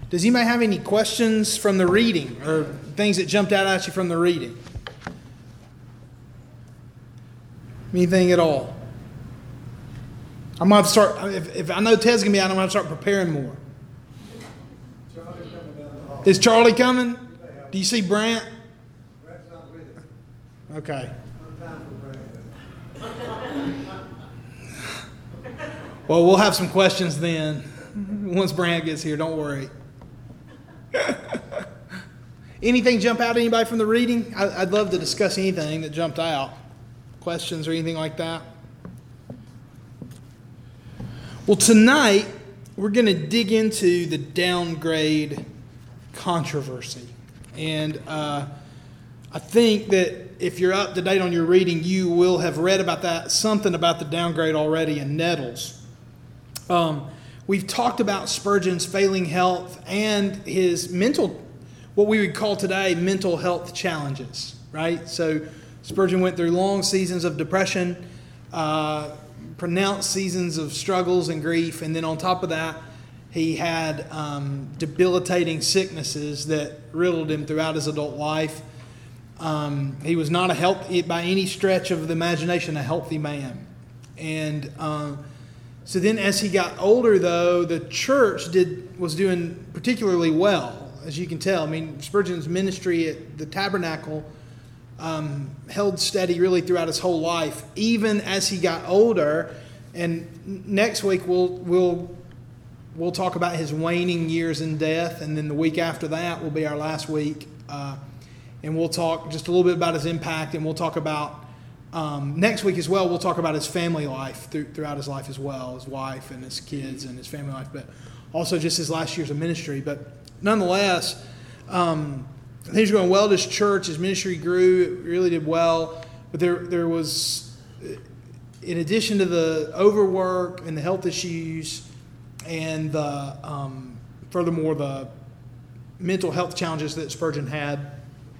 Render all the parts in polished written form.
Does anybody have any questions from the reading or things that jumped out at you from the reading? Anything at all? I'm going to start, if I know Ted's going to be out, I'm going to start preparing more. Is Charlie coming? Do you see Brant? Okay. Well, we'll have some questions then. Once Brant gets here, don't worry. Anything jump out at anybody from the reading? I'd love to discuss anything that jumped out. Questions or anything like that? Well, tonight we're going to dig into the downgrade controversy. And I think that if you're up to date on your reading, you will have read about that, something about the downgrade already in Nettles. We've talked about Spurgeon's failing health and his what we would call today mental health challenges, right? So Spurgeon went through long seasons of depression, pronounced seasons of struggles and grief, and then on top of that, he had debilitating sicknesses that riddled him throughout his adult life. He was not by any stretch of the imagination, a healthy man. And so then as he got older, though, the church was doing particularly well, as you can tell. I mean, Spurgeon's ministry at the Tabernacle held steady really throughout his whole life, even as he got older. And next week we'll talk about his waning years in death, and then the week after that will be our last week. And we'll talk just a little bit about his impact, and we'll talk about next week as well, we'll talk about his family life throughout his life as well, his wife and his kids and his family life, but also just his last years of ministry. But nonetheless, things were going well at his church. His ministry grew. It really did well. But there was, in addition to the overwork and the health issues and furthermore, the mental health challenges that Spurgeon had,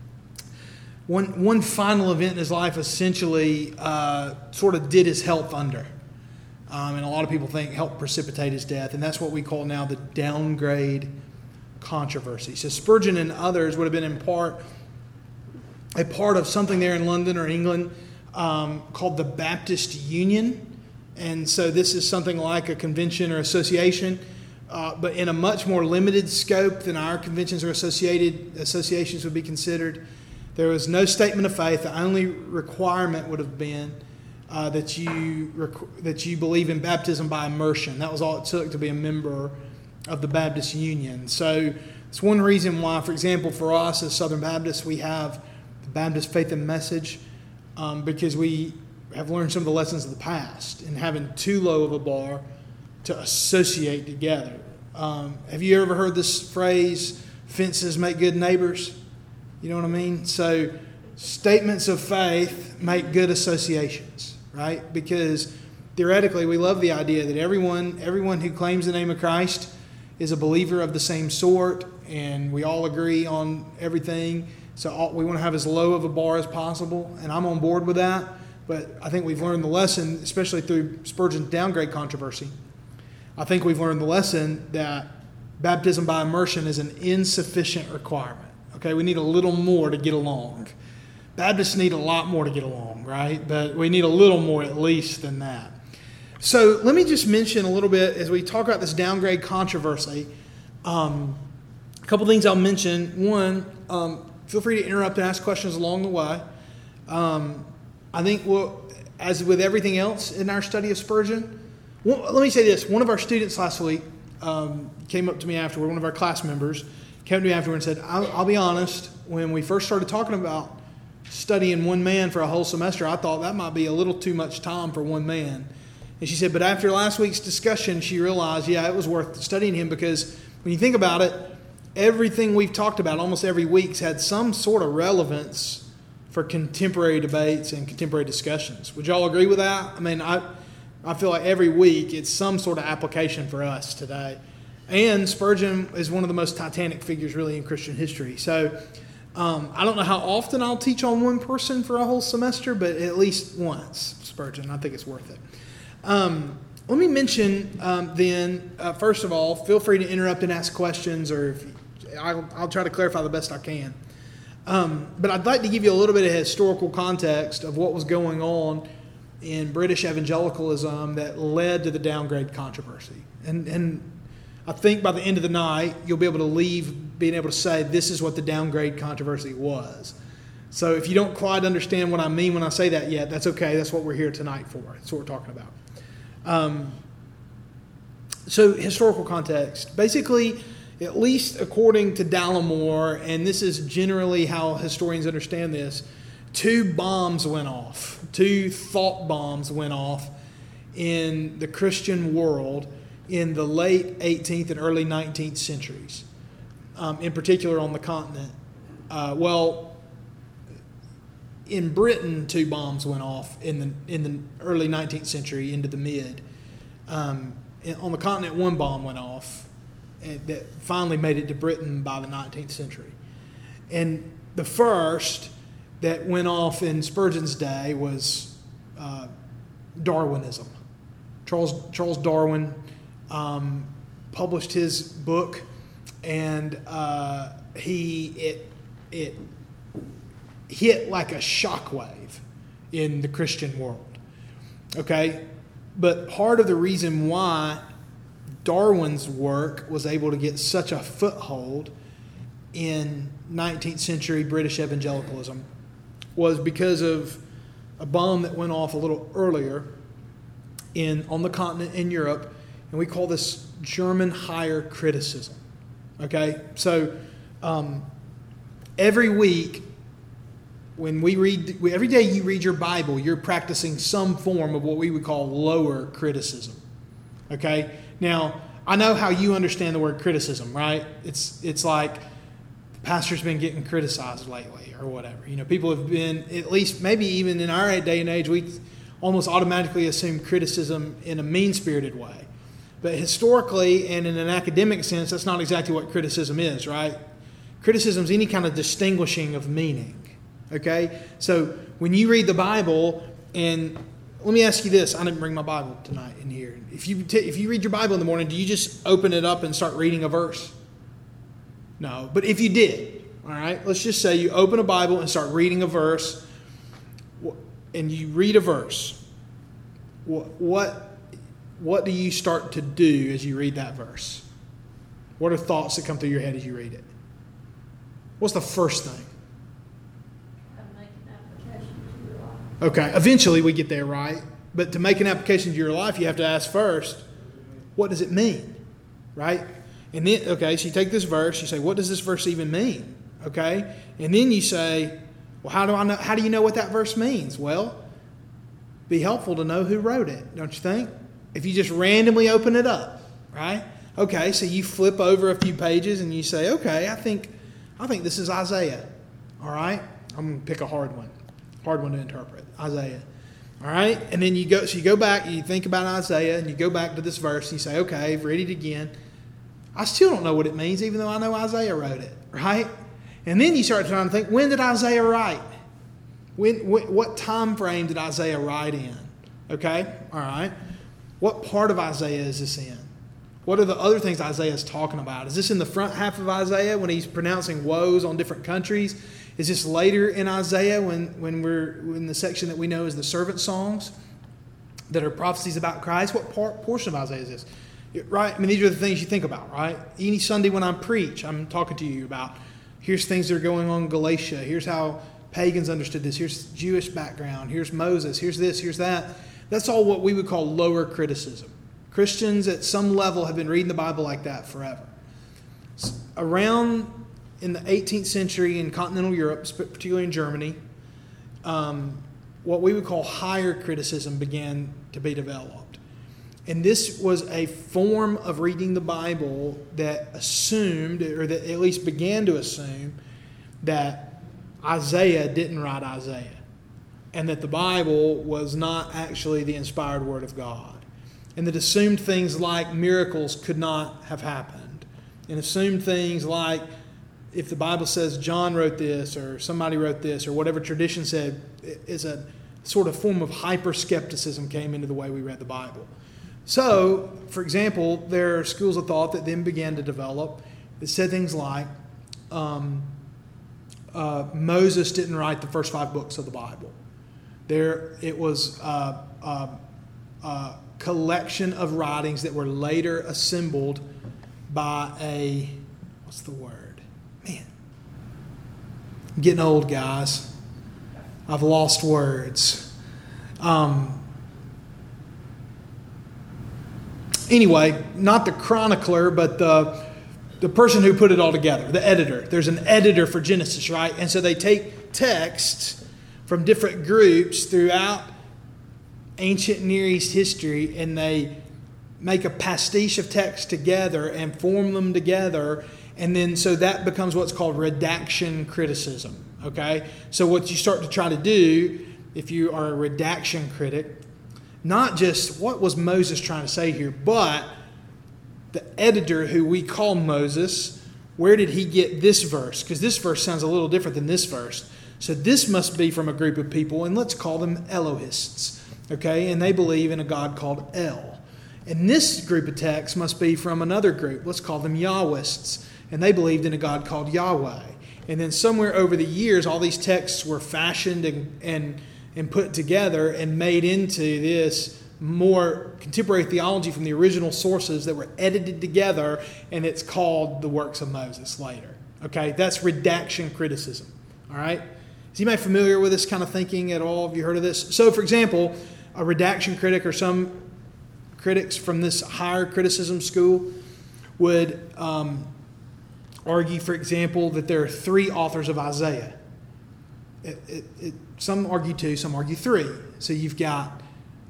One final event in his life essentially sort of did his health under. And a lot of people think helped precipitate his death. And that's what we call now the downgrade controversy. So Spurgeon and others would have been a part of something there in London or England called the Baptist Union. And so this is something like a convention or association, but in a much more limited scope than our conventions or associations would be considered. There was no statement of faith. The only requirement would have been that you believe in baptism by immersion. That was all it took to be a member of the Baptist Union. So it's one reason why, for example, for us as Southern Baptists, we have the Baptist Faith and Message, because we have learned some of the lessons of the past and having too low of a bar to associate together. Have you ever heard this phrase, fences make good neighbors? You know what I mean? So statements of faith make good associations, right? Because theoretically, we love the idea that everyone who claims the name of Christ is a believer of the same sort, and we all agree on everything. So we want to have as low of a bar as possible, and I'm on board with that. But I think we've learned the lesson, especially through Spurgeon's downgrade controversy. I think we've learned the lesson that baptism by immersion is an insufficient requirement. Okay, we need a little more to get along. Baptists need a lot more to get along, right? But we need a little more at least than that. So let me just mention a little bit as we talk about this downgrade controversy. A couple things I'll mention. One, feel free to interrupt and ask questions along the way. I think as with everything else in our study of Spurgeon, let me say this. One of our students last week came up to me afterward, one of our class members, came to me afterward and said, I'll be honest, when we first started talking about studying one man for a whole semester, I thought that might be a little too much time for one man. And she said, but after last week's discussion, she realized, it was worth studying him, because when you think about it, everything we've talked about almost every week's had some sort of relevance for contemporary debates and contemporary discussions. Would y'all agree with that? I mean, I feel like every week it's some sort of application for us today. And Spurgeon is one of the most titanic figures really in Christian history. So I don't know how often I'll teach on one person for a whole semester, but at least once, Spurgeon. I think it's worth it. Let me mention first of all, feel free to interrupt and ask questions, or I'll try to clarify the best I can. But I'd like to give you a little bit of historical context of what was going on in British evangelicalism that led to the downgrade controversy. And I think by the end of the night, you'll be able to leave being able to say this is what the downgrade controversy was. So if you don't quite understand what I mean when I say that yet, that's okay. That's what we're here tonight for. That's what we're talking about. So historical context. Basically, at least according to Dallimore, and this is generally how historians understand this, 2 bombs went off. 2 thought bombs went off in the Christian world in the late 18th and early 19th centuries, in particular on the continent. In Britain, 2 bombs went off in the early 19th century into the mid. On the continent, 1 bomb went off that finally made it to Britain by the 19th century. And the first that went off in Spurgeon's day was Darwinism. Charles Darwin published his book, and it hit like a shockwave in the Christian world. Okay? But part of the reason why Darwin's work was able to get such a foothold in 19th century British evangelicalism was because of a bomb that went off a little earlier on the continent in Europe, and we call this German higher criticism. Okay? So every week, every day you read your Bible, you're practicing some form of what we would call lower criticism. Okay? Now, I know how you understand the word criticism, right? It's like the pastor's been getting criticized lately or whatever. People have been, at least maybe even in our day and age, we almost automatically assume criticism in a mean-spirited way. But historically and in an academic sense, that's not exactly what criticism is, right? Criticism is any kind of distinguishing of meaning. Okay? So when you read the Bible, and let me ask you this. I didn't bring my Bible tonight in here. If you read your Bible in the morning, do you just open it up and start reading a verse? No. But if you did, all right, let's just say you open a Bible and start reading a verse, and you read a verse. What do you start to do as you read that verse? What are thoughts that come through your head as you read it? What's the first thing? Okay, eventually we get there, right? But to make an application to your life, you have to ask first, what does it mean? Right? And then, okay, so you take this verse, you say, what does this verse even mean? Okay? And then you say, well, how do you know what that verse means? Well, be helpful to know who wrote it, don't you think? If you just randomly open it up, right? Okay, so you flip over a few pages and you say, okay, I think this is Isaiah. All right? I'm going to pick a hard one to interpret. Isaiah. All right? And then you go back, you think about Isaiah, and you go back to this verse, and you say, okay, I've read it again. I still don't know what it means, even though I know Isaiah wrote it, right? And then you start trying to think, when did Isaiah write? What time frame did Isaiah write in? Okay? All right. What part of Isaiah is this in? What are the other things Isaiah is talking about? Is this in the front half of Isaiah when he's pronouncing woes on different countries? Is this later in Isaiah when we're in the section that we know as the servant songs that are prophecies about Christ? What portion of Isaiah is this? Right? I mean, these are the things you think about, right? Any Sunday when I preach, I'm talking to you about, here's things that are going on in Galatia. Here's how pagans understood this. Here's Jewish background. Here's Moses. Here's this. Here's that. That's all what we would call lower criticism. Christians at some level have been reading the Bible like that forever. Around in the 18th century in continental Europe, particularly in Germany, what we would call higher criticism began to be developed. And this was a form of reading the Bible that assumed, or that at least began to assume, that Isaiah didn't write Isaiah, and that the Bible was not actually the inspired Word of God. And that assumed things like miracles could not have happened. And assumed things like, if the Bible says John wrote this, or somebody wrote this, or whatever tradition said, is a sort of form of hyper-skepticism came into the way we read the Bible. So, for example, there are schools of thought that then began to develop that said things like Moses didn't write the first 5 books of the Bible. It was a collection of writings that were later assembled by what's the word? Man, I'm getting old, guys. I've lost words. Anyway, not the chronicler, but the person who put it all together, the editor. There's an editor for Genesis, right? And so they take texts from different groups throughout ancient Near East history, and they make a pastiche of text together and form them together. And then so that becomes what's called redaction criticism. Okay? So what you start to try to do, if you are a redaction critic, not just what was Moses trying to say here, but the editor who we call Moses, where did he get this verse? Because this verse sounds a little different than this verse. So this must be from a group of people, and let's call them Elohists. Okay? And they believe in a God called El. And this group of texts must be from another group. Let's call them Yahwists. And they believed in a God called Yahweh. And then somewhere over the years, all these texts were fashioned and put together and made into this more contemporary theology from the original sources that were edited together, and it's called the works of Moses later. Okay, that's redaction criticism. All right? Is anybody familiar with this kind of thinking at all? Have you heard of this? So, for example, a redaction critic or some critics from this higher criticism school would argue, for example, that there are 3 authors of Isaiah. Some argue 2, some argue 3. So you've got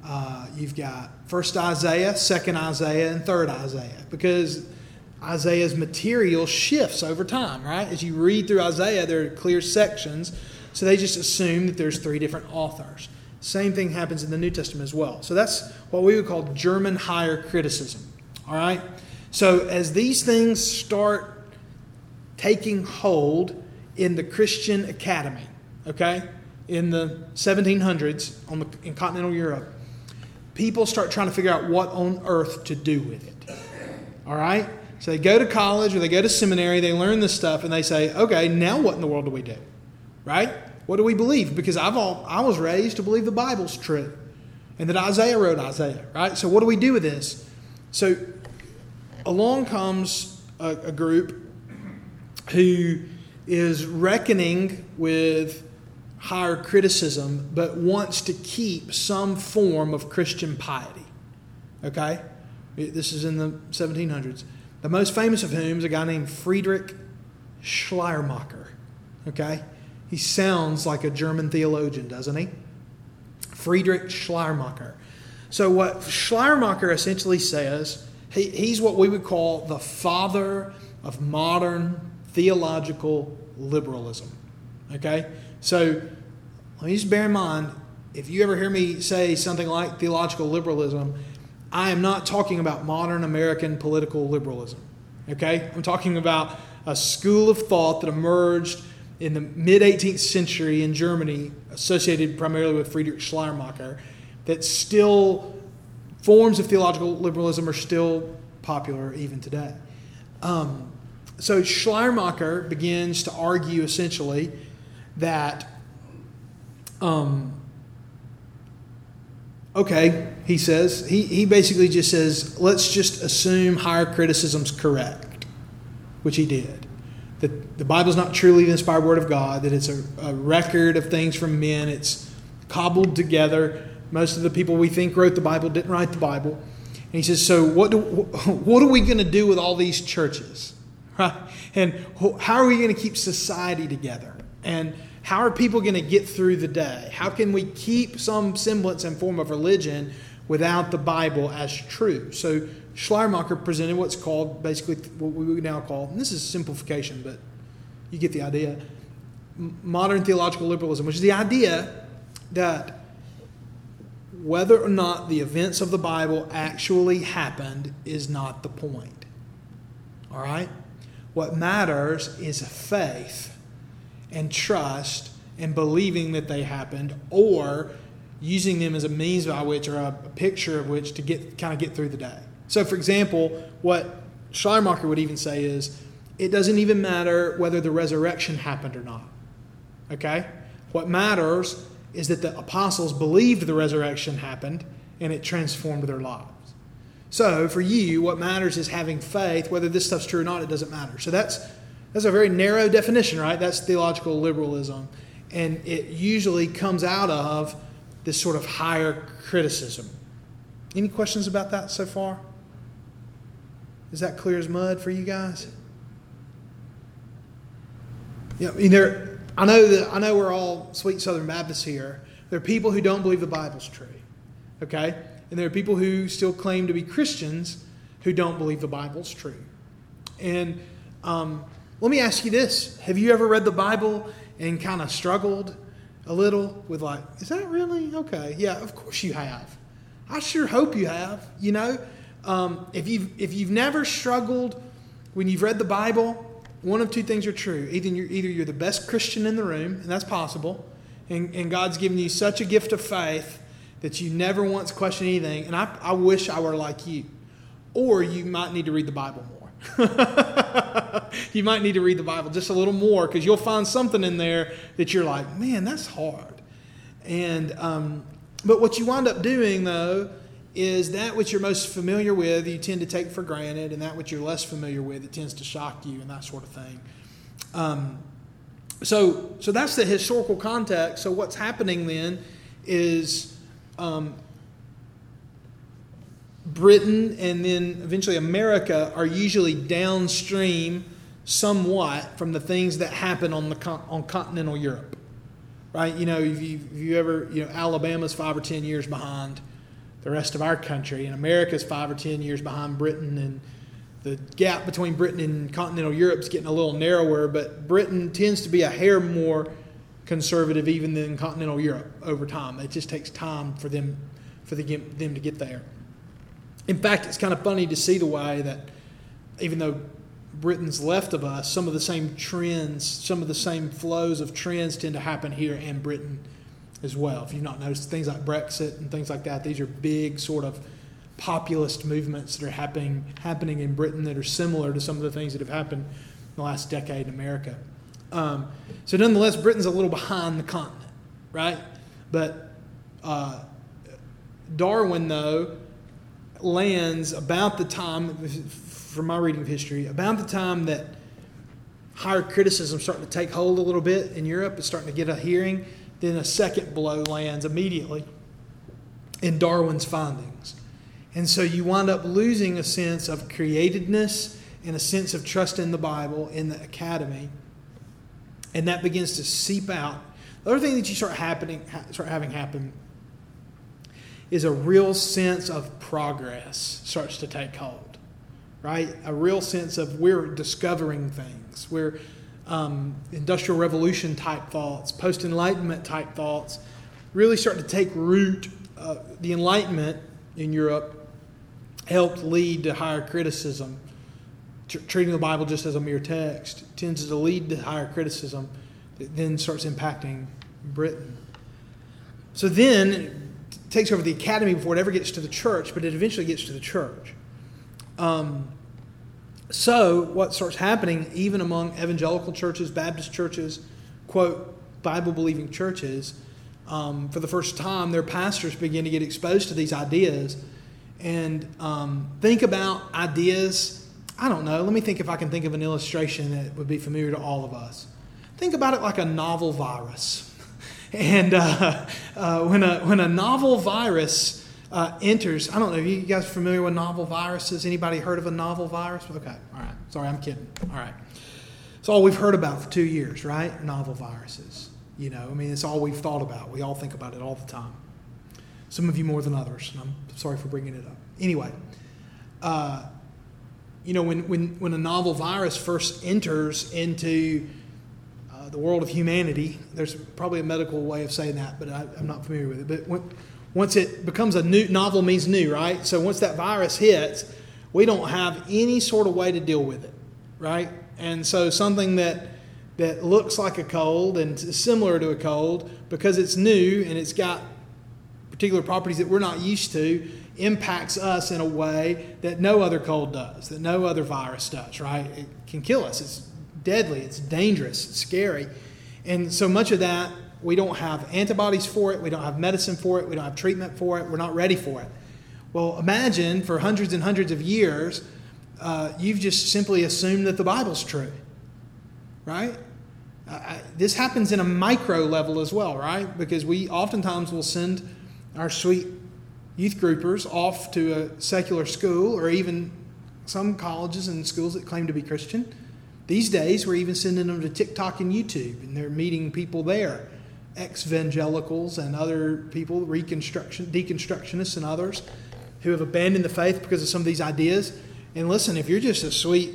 first Isaiah, second Isaiah, and third Isaiah, because Isaiah's material shifts over time, right? As you read through Isaiah, there are clear sections, so they just assume that there's 3 different authors. Same thing happens in the New Testament as well. So that's what we would call German higher criticism. All right? So as these things start taking hold in the Christian academy, okay, in the 1700s in continental Europe, people start trying to figure out what on earth to do with it. All right? So they go to college or they go to seminary, they learn this stuff, and they say, okay, now what in the world do we do? Right? What do we believe? Because I was raised to believe the Bible's true and that Isaiah wrote Isaiah, right? So what do we do with this? So along comes a group who is reckoning with higher criticism but wants to keep some form of Christian piety. Okay? This is in the 1700s. The most famous of whom is a guy named Friedrich Schleiermacher. Okay? He sounds like a German theologian, doesn't he? Friedrich Schleiermacher. So what Schleiermacher essentially says, he's what we would call the father of modern theological liberalism. Okay? So let me just bear in mind, if you ever hear me say something like theological liberalism, I am not talking about modern American political liberalism. Okay? I'm talking about a school of thought that emerged in the mid-18th century in Germany, associated primarily with Friedrich Schleiermacher, that still, forms of theological liberalism are still popular even today. So Schleiermacher begins to argue essentially that, he says, he basically just says, let's just assume higher criticism's correct, which he did. That the Bible's not truly the inspired Word of God, that it's a record of things from men, it's cobbled together. Most of the people we think wrote the Bible didn't write the Bible. And he says, so what are we going to do with all these churches? Right? And how are we going to keep society together? And how are people going to get through the day? How can we keep some semblance and form of religion without the Bible as true? So Schleiermacher presented what's called, basically what we would now call, and this is simplification, but you get the idea, modern theological liberalism, which is the idea that whether or not the events of the Bible actually happened is not the point. All right? What matters is faith and trust and believing that they happened, or using them as a means by which, or a picture of which, to get through the day. So, for example, what Schleiermacher would even say is, it doesn't even matter whether the resurrection happened or not. Okay? What matters is that the apostles believed the resurrection happened and it transformed their lives. So, for you, what matters is having faith. Whether this stuff's true or not, it doesn't matter. So that's a very narrow definition, right? That's theological liberalism. And it usually comes out of this sort of higher criticism. Any questions about that so far? Is that clear as mud for you guys? Yeah, I know we're all sweet Southern Baptists here. There are people who don't believe the Bible's true. Okay? And there are people who still claim to be Christians who don't believe the Bible's true. And let me ask you this. Have you ever read the Bible and kind of struggled a little with like, is that really? Okay. Yeah, of course you have. I sure hope you have. You know, if you've never struggled when you've read the Bible, one of two things are true. Either you're the best Christian in the room, and that's possible, and God's given you such a gift of faith that you never once question anything, and I wish I were like you. Or you might need to read the Bible more. You might need to read the Bible just a little more, because you'll find something in there that you're like, man, that's hard. And but what you wind up doing, though, is that which you're most familiar with, you tend to take for granted, and that which you're less familiar with, it tends to shock you and that sort of thing. So that's the historical context. So what's happening then is Britain and then eventually America are usually downstream somewhat from the things that happen on continental Europe, right? You know, if you ever, Alabama's 5 or 10 years behind the rest of our country, and America's 5 or 10 years behind Britain, and the gap between Britain and continental Europe is getting a little narrower, but Britain tends to be a hair more conservative even than continental Europe over time. It just takes time for them to get there. In fact, it's kind of funny to see the way that even though Britain's left of us, some of the same trends, some of the same flows of trends tend to happen here in Britain as well. If you've not noticed, things like Brexit and things like that, these are big sort of populist movements that are happening in Britain that are similar to some of the things that have happened in the last decade in America. So nonetheless, Britain's a little behind the continent, right? But Darwin, though, lands about the time, from my reading of history, about the time that higher criticism is starting to take hold a little bit in Europe, it's starting to get a hearing, then a second blow lands immediately in Darwin's findings. And so you wind up losing a sense of createdness and a sense of trust in the Bible in the academy. And that begins to seep out. The other thing that you start having happen is a real sense of progress starts to take hold, right? A real sense of we're discovering things. We're Industrial Revolution type thoughts, post-Enlightenment type thoughts really start to take root. The Enlightenment in Europe helped lead to higher criticism. Treating the Bible just as a mere text tends to lead to higher criticism that then starts impacting Britain. So then it takes over the academy before it ever gets to the church, but it eventually gets to the church. So what starts happening, even among evangelical churches, Baptist churches, quote, Bible-believing churches, for the first time, their pastors begin to get exposed to these ideas and think about ideas. I don't know. Let me think if I can think of an illustration that would be familiar to all of us. Think about it like a novel virus. And when a novel virus enters, I don't know, are you guys familiar with novel viruses? Anybody heard of a novel virus? Okay, all right. Sorry, I'm kidding. All right. It's all we've heard about for 2 years, right? Novel viruses. It's all we've thought about. We all think about it all the time. Some of you more than others, and I'm sorry for bringing it up. Anyway, when a novel virus first enters into the world of humanity, there's probably a medical way of saying that, but I'm not familiar with it. But once it becomes novel means new, right? So once that virus hits, we don't have any sort of way to deal with it, right? And so something that looks like a cold and is similar to a cold, because it's new and it's got particular properties that we're not used to impacts us in a way that no other cold does, that no other virus does, right? It can kill us. It's deadly. It's dangerous. It's scary. And so much of that, we don't have antibodies for it. We don't have medicine for it. We don't have treatment for it. We're not ready for it. Well, imagine for hundreds and hundreds of years, you've just simply assumed that the Bible's true, right? This happens in a micro level as well, right? Because we oftentimes will send our sweet youth groupers off to a secular school, or even some colleges and schools that claim to be Christian. These days, we're even sending them to TikTok and YouTube, and they're meeting people there, ex-evangelicals and other people, deconstructionists and others, who have abandoned the faith because of some of these ideas. And listen, if you're just a sweet,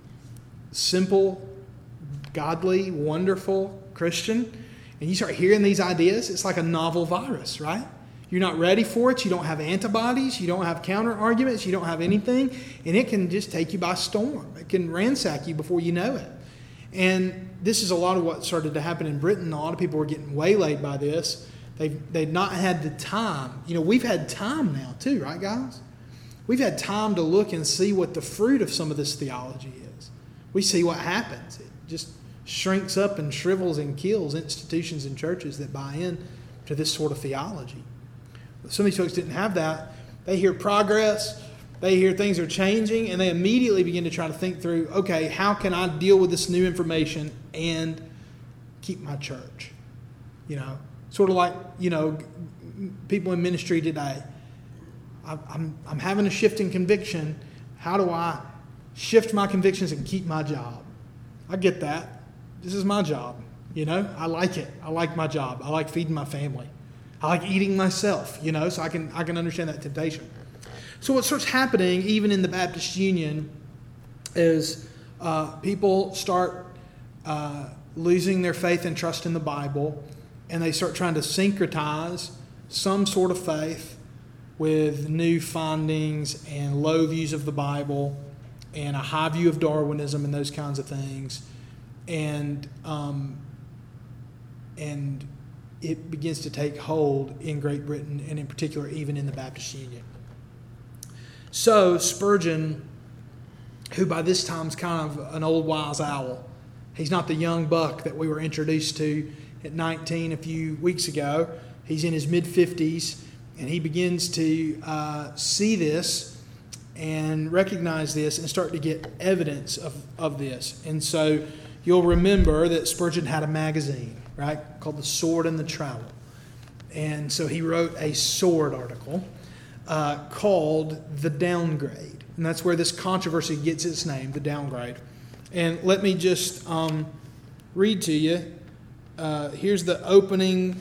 simple, godly, wonderful Christian, and you start hearing these ideas, it's like a novel virus, right? You're not ready for it. You don't have antibodies. You don't have counter arguments. You don't have anything. And it can just take you by storm. It can ransack you before you know it. And this is a lot of what started to happen in Britain. A lot of people were getting waylaid by this. They've not had the time. You know, we've had time now too, right, guys? We've had time to look and see what the fruit of some of this theology is. We see what happens. It just shrinks up and shrivels and kills institutions and churches that buy in to this sort of theology. But some of these folks didn't have that. They hear progress, they hear things are changing, and they immediately begin to try to think through, okay, how can I deal with this new information and keep my church? You know, sort of like, you know, people in ministry today. I'm having a shift in conviction. How do I shift my convictions and keep my job? I get that. This is my job. You know, I like it. I like my job. I like feeding my family. I like eating myself, you know, so I can understand that temptation. So what starts happening, even in the Baptist Union, is people start losing their faith and trust in the Bible, and they start trying to syncretize some sort of faith with new findings and low views of the Bible and a high view of Darwinism and those kinds of things. And it begins to take hold in Great Britain, and in particular even in the Baptist Union. So Spurgeon, who by this time is kind of an old wise owl, he's not the young buck that we were introduced to at 19 a few weeks ago. He's in his mid-50s, and he begins to see this and recognize this and start to get evidence of this. And so you'll remember that Spurgeon had a magazine, right, called The Sword and the Trowel. And so he wrote a sword article called The Downgrade. And that's where this controversy gets its name, The Downgrade. And let me just read to you. Here's the opening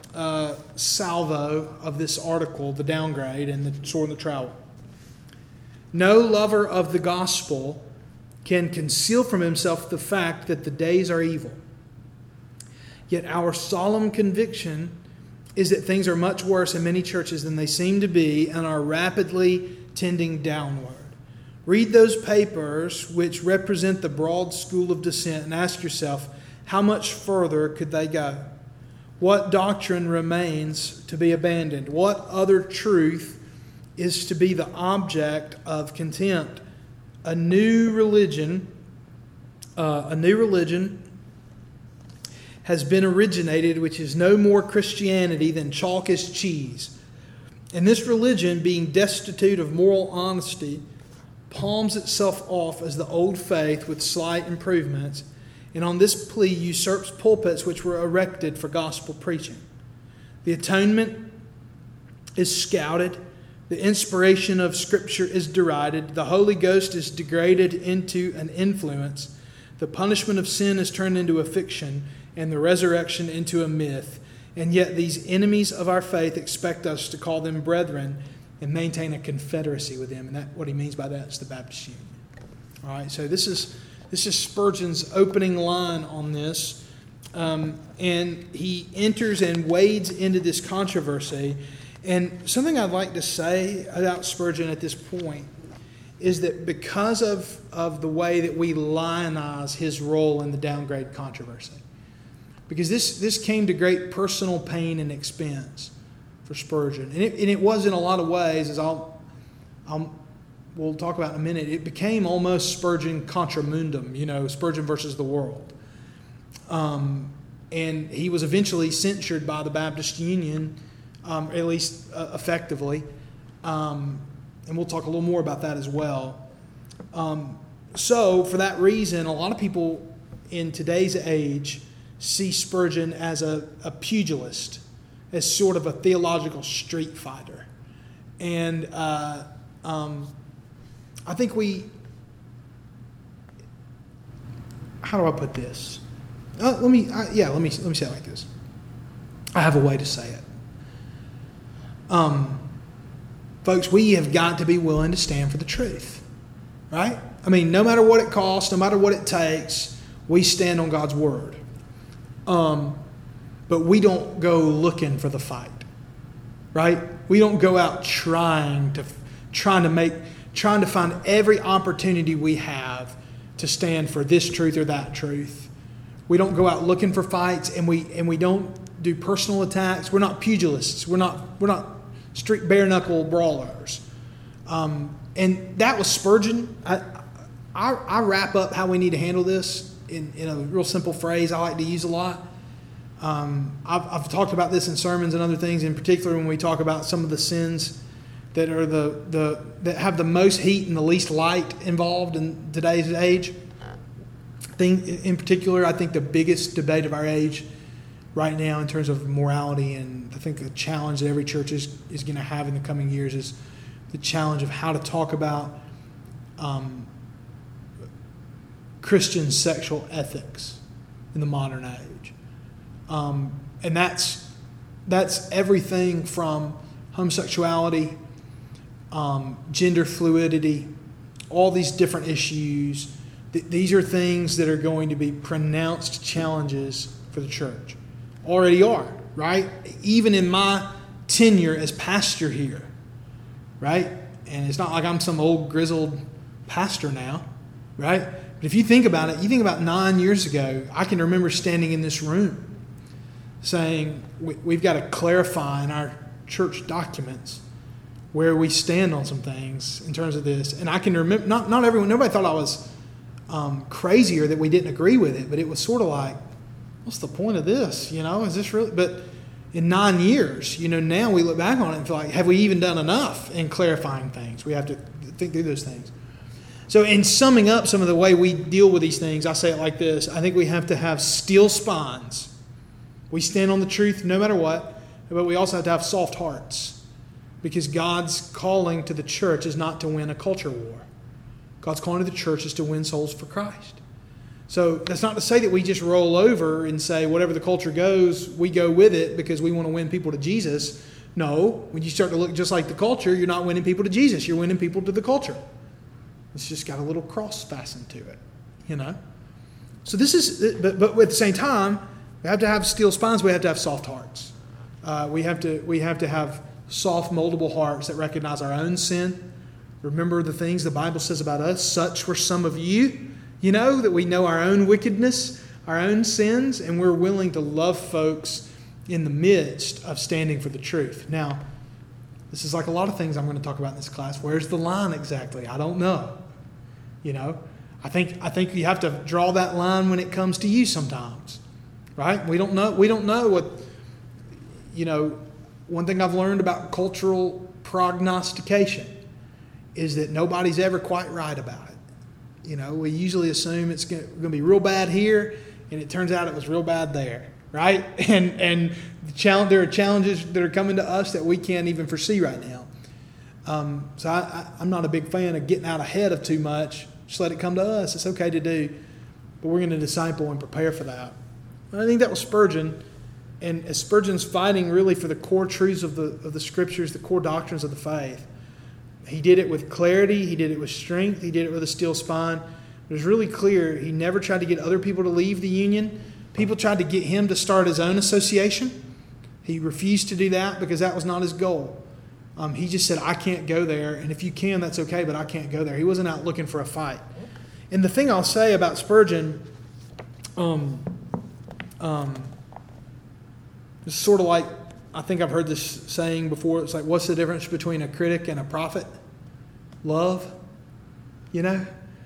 salvo of this article, The Downgrade and The Sword and the Trowel. No lover of the gospel can conceal from himself the fact that the days are evil. Yet our solemn conviction is that things are much worse in many churches than they seem to be and are rapidly tending downward. Read those papers which represent the broad school of dissent and ask yourself, how much further could they go? What doctrine remains to be abandoned? What other truth is to be the object of contempt? A new religion has been originated, which is no more Christianity than chalk is cheese. And this religion, being destitute of moral honesty, palms itself off as the old faith with slight improvements, and on this plea usurps pulpits which were erected for gospel preaching. The atonement is scouted, the inspiration of Scripture is derided, the Holy Ghost is degraded into an influence, the punishment of sin is turned into a fiction, and the resurrection into a myth. And yet these enemies of our faith expect us to call them brethren and maintain a confederacy with them. And that, what he means by that is the Baptist Union. All right, so this is Spurgeon's opening line on this. And he enters and wades into this controversy. And something I'd like to say about Spurgeon at this point is that because of the way that we lionize his role in the downgrade controversy, because this came to great personal pain and expense for for Spurgeon. And it was in a lot of ways, as we'll talk about in a minute, it became almost Spurgeon contra mundum, Spurgeon versus the world. And he was eventually censured by the Baptist Union, at least effectively. And we'll talk a little more about that as well. So for that reason, a lot of people in today's age see Spurgeon as a pugilist, as sort of a theological street fighter. And I think how do I put this? Let me say it like this. I have a way to say it. Folks, we have got to be willing to stand for the truth, right? I mean, no matter what it costs, no matter what it takes, we stand on God's word. But we don't go looking for the fight, right? We don't go out trying to find every opportunity we have to stand for this truth or that truth. We don't go out looking for fights, and we don't do personal attacks. We're not pugilists. We're not street bare knuckle brawlers. And that was Spurgeon. I wrap up how we need to handle this in a real simple phrase I like to use a lot. I've talked about this in sermons and other things, in particular when we talk about some of the sins that are that have the most heat and the least light involved in today's age. In particular, I think the biggest debate of our age right now in terms of morality, and I think the challenge that every church is going to have in the coming years, is the challenge of how to talk about Christian sexual ethics in the modern age. And that's everything from homosexuality, gender fluidity, all these different issues. These are things that are going to be pronounced challenges for the church. Already are, right? Even in my tenure as pastor here, right? And it's not like I'm some old grizzled pastor now, right? But if you think about it, you think about 9 years ago, I can remember standing in this room saying, we've got to clarify in our church documents where we stand on some things in terms of this. And I can remember, not everyone, nobody thought I was crazy or that we didn't agree with it, but it was sort of like, what's the point of this? Is this really? But in 9 years, now we look back on it and feel like, have we even done enough in clarifying things? We have to think through those things. So in summing up some of the way we deal with these things, I say it like this. I think we have to have steel spines. We stand on the truth no matter what, but we also have to have soft hearts, because God's calling to the church is not to win a culture war. God's calling to the church is to win souls for Christ. So that's not to say that we just roll over and say whatever the culture goes, we go with it because we want to win people to Jesus. No, when you start to look just like the culture, you're not winning people to Jesus. You're winning people to the culture. It's just got a little cross fastened to it, So this is, but at the same time, we have to have steel spines. We have to have soft hearts. We have to have soft, moldable hearts that recognize our own sin. Remember the things the Bible says about us. Such were some of you, that we know our own wickedness, our own sins, and we're willing to love folks in the midst of standing for the truth. Now, this is like a lot of things I'm going to talk about in this class. Where's the line exactly? I don't know. I think you have to draw that line when it comes to you sometimes, right? We don't know what, one thing I've learned about cultural prognostication is that nobody's ever quite right about it. We usually assume it's going to be real bad here, and it turns out it was real bad there, right? And there are challenges that are coming to us that we can't even foresee right now. So I'm not a big fan of getting out ahead of too much. Just let it come to us. It's okay to do, but we're going to disciple and prepare for that. And I think that was Spurgeon, and as Spurgeon's fighting really for the core truths of the Scriptures, the core doctrines of the faith. He did it with clarity. He did it with strength. He did it with a steel spine. It was really clear. He never tried to get other people to leave the union. People tried to get him to start his own association. He refused to do that because that was not his goal. He just said, I can't go there, and if you can, that's okay, but I can't go there. He wasn't out looking for a fight. And the thing I'll say about Spurgeon, it's sort of like I think I've heard this saying before. It's like, what's the difference between a critic and a prophet? Love. You know?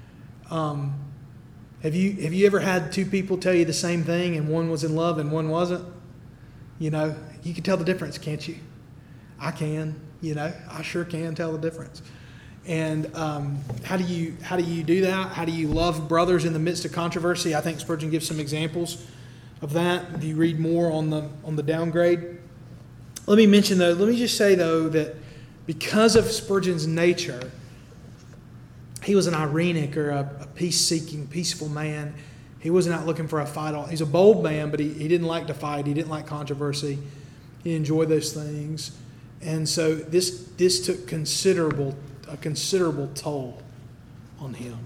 Have you ever had two people tell you the same thing and one was in love and one wasn't? You know, you can tell the difference, can't you? I can. You know, I sure can tell the difference. And how do you do that? How do you love brothers in the midst of controversy? I think Spurgeon gives some examples of that. If you read more on the downgrade, let me just say though that because of Spurgeon's nature, he was an Irenic or a peace-seeking, peaceful man. He wasn't out looking for a fight. He's a bold man, but he didn't like to fight. He didn't like controversy. He enjoyed those things, and so this took a considerable toll on him.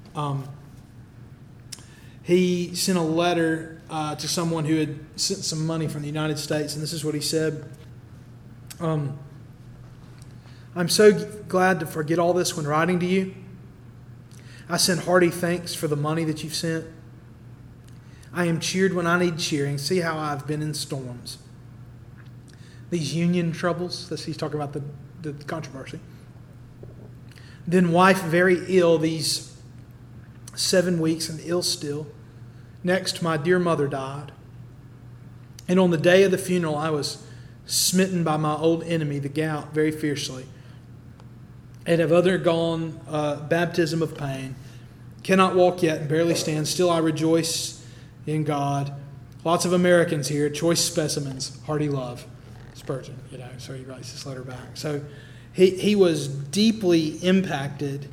He sent a letter to someone who had sent some money from the United States, and this is what he said. I'm so glad to forget all this when writing to you. I send hearty thanks for the money that you've sent. I am cheered when I need cheering. See how I've been in storms. These union troubles, he's talking about the controversy. Then wife very ill these 7 weeks and ill still. Next, my dear mother died. And on the day of the funeral, I was smitten by my old enemy, the gout, very fiercely. And have undergone baptism of pain. Cannot walk yet and barely stand. Still I rejoice in God. Lots of Americans here, choice specimens, hearty love. Spurgeon, so he writes this letter back. So he was deeply impacted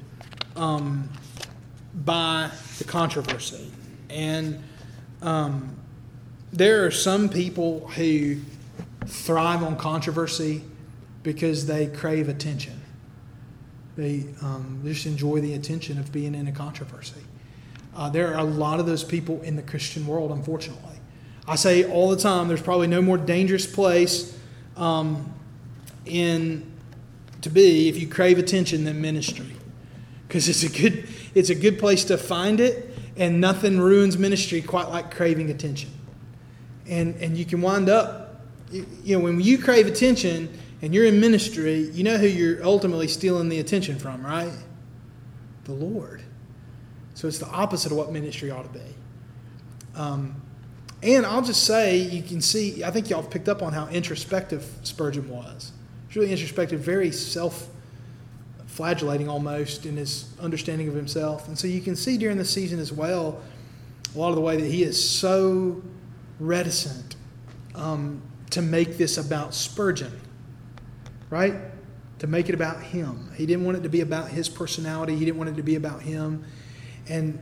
by the controversy. And there are some people who thrive on controversy because they crave attention. They just enjoy the attention of being in a controversy. There are a lot of those people in the Christian world, unfortunately. I say all the time, there's probably no more dangerous place to be if you crave attention than ministry, because it's a good place to find it, and nothing ruins ministry quite like craving attention. And you can wind up, when you crave attention and you're in ministry, you know who you're ultimately stealing the attention from, right? The Lord. So it's the opposite of what ministry ought to be. And I'll just say, you can see, I think y'all have picked up on how introspective Spurgeon was. He's really introspective, very self-flagellating almost in his understanding of himself. And so you can see during the season as well, a lot of the way that he is so reticent to make this about Spurgeon, right? To make it about him. He didn't want it to be about his personality. He didn't want it to be about him. And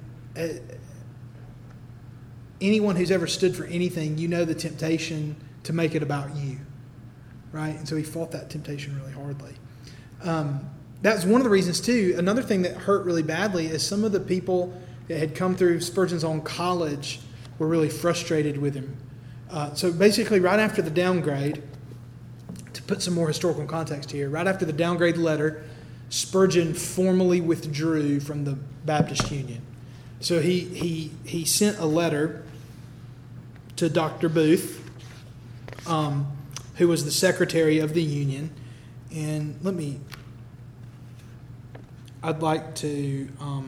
anyone who's ever stood for anything, you know the temptation to make it about you, right? And so he fought that temptation really hardly. That was one of the reasons, too. Another thing that hurt really badly is some of the people that had come through Spurgeon's own college were really frustrated with him. So basically, right after the downgrade, to put some more historical context here, right after the downgrade letter, Spurgeon formally withdrew from the Baptist Union. So he sent a letter to Dr. Booth, who was the secretary of the union. And I'd like to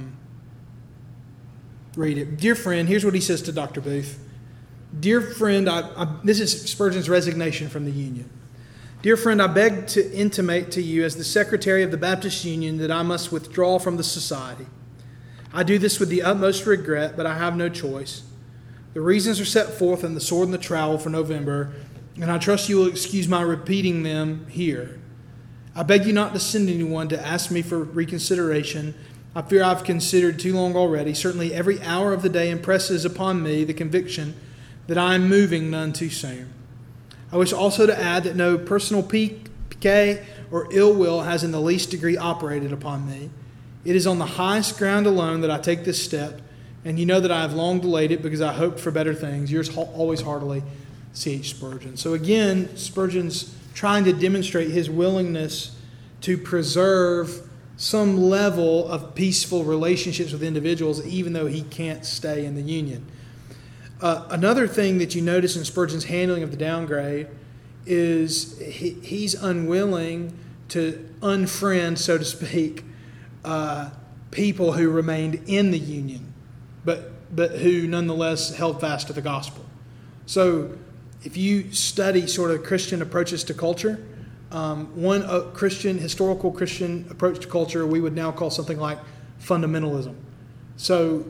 read it. Dear friend, here's what he says to Dr. Booth. Dear friend, this is Spurgeon's resignation from the union. Dear friend, I beg to intimate to you as the secretary of the Baptist Union that I must withdraw from the society. I do this with the utmost regret, but I have no choice. The reasons are set forth in The Sword and the Trowel for November, and I trust you will excuse my repeating them here. I beg you not to send anyone to ask me for reconsideration. I fear I've considered too long already. Certainly every hour of the day impresses upon me the conviction that I am moving none too soon. I wish also to add that no personal pique or ill will has in the least degree operated upon me. It is on the highest ground alone that I take this step, and you know that I have long delayed it because I hoped for better things. Yours always heartily, C.H. Spurgeon. So again, Spurgeon's trying to demonstrate his willingness to preserve some level of peaceful relationships with individuals, even though he can't stay in the union. Another thing that you notice in Spurgeon's handling of the downgrade he's unwilling to unfriend, so to speak, people who remained in the union, but who nonetheless held fast to the gospel. So if you study sort of Christian approaches to culture, one historical Christian approach to culture we would now call something like fundamentalism. So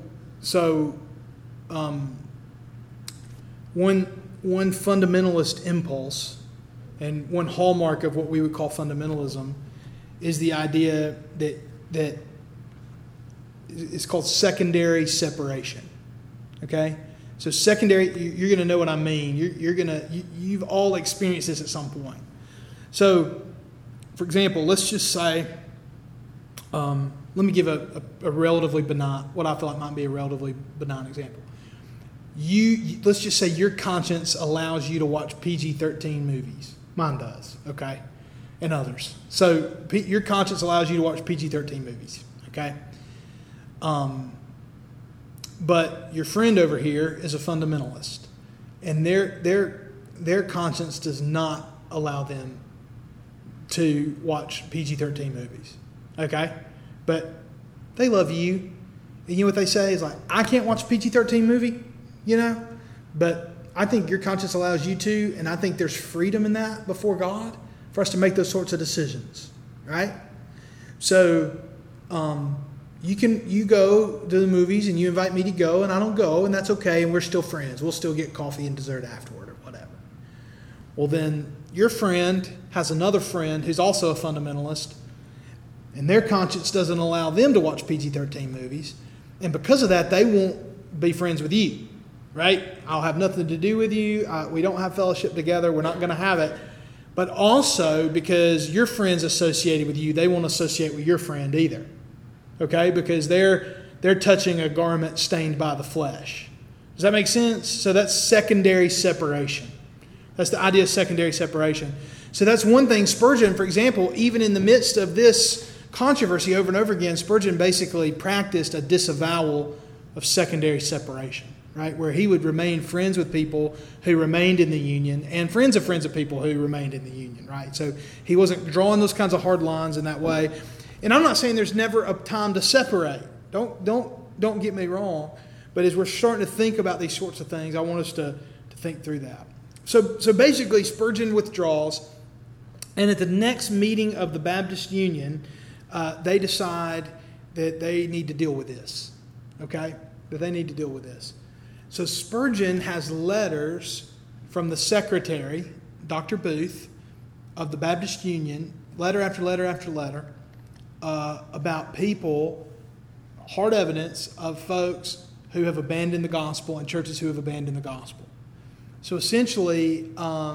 one fundamentalist impulse and one hallmark of what we would call fundamentalism is the idea that it's called secondary separation. Okay? So secondary, you're going to know what I mean. You've all experienced this at some point. So, for example, let's just say, let me give a relatively benign, what I feel like might be a relatively benign example. Let's just say your conscience allows you to watch PG-13 movies. Mine does, okay? And others. So your conscience allows you to watch PG-13 movies, okay? But your friend over here is a fundamentalist, and their conscience does not allow them to watch PG-13 movies, okay? But they love you, and you know what they say is like, I can't watch a PG-13 movie, but I think your conscience allows you to, and I think there's freedom in that before God for us to make those sorts of decisions, right? So you go to the movies and you invite me to go, and I don't go, and that's okay, and we're still friends. We'll still get coffee and dessert afterward or whatever. Well, then your friend has another friend who's also a fundamentalist, and their conscience doesn't allow them to watch PG-13 movies, and because of that, they won't be friends with you, right? I'll have nothing to do with you. We don't have fellowship together. We're not going to have it. But also, because your friend's associated with you, they won't associate with your friend either, okay? Because they're touching a garment stained by the flesh. Does that make sense? So that's secondary separation. That's the idea of secondary separation. So that's one thing. Spurgeon, for example, even in the midst of this controversy over and over again, Spurgeon basically practiced a disavowal of secondary separation, right? Where he would remain friends with people who remained in the union and friends of people who remained in the union, right? So he wasn't drawing those kinds of hard lines in that way. And I'm not saying there's never a time to separate. Don't get me wrong. But as we're starting to think about these sorts of things, I want us to think through that. So basically, Spurgeon withdraws, and at the next meeting of the Baptist Union, they decide that they need to deal with this, okay? That they need to deal with this. So Spurgeon has letters from the secretary, Dr. Booth, of the Baptist Union, letter after letter after letter, about people, hard evidence of folks who have abandoned the gospel and churches who have abandoned the gospel. So essentially,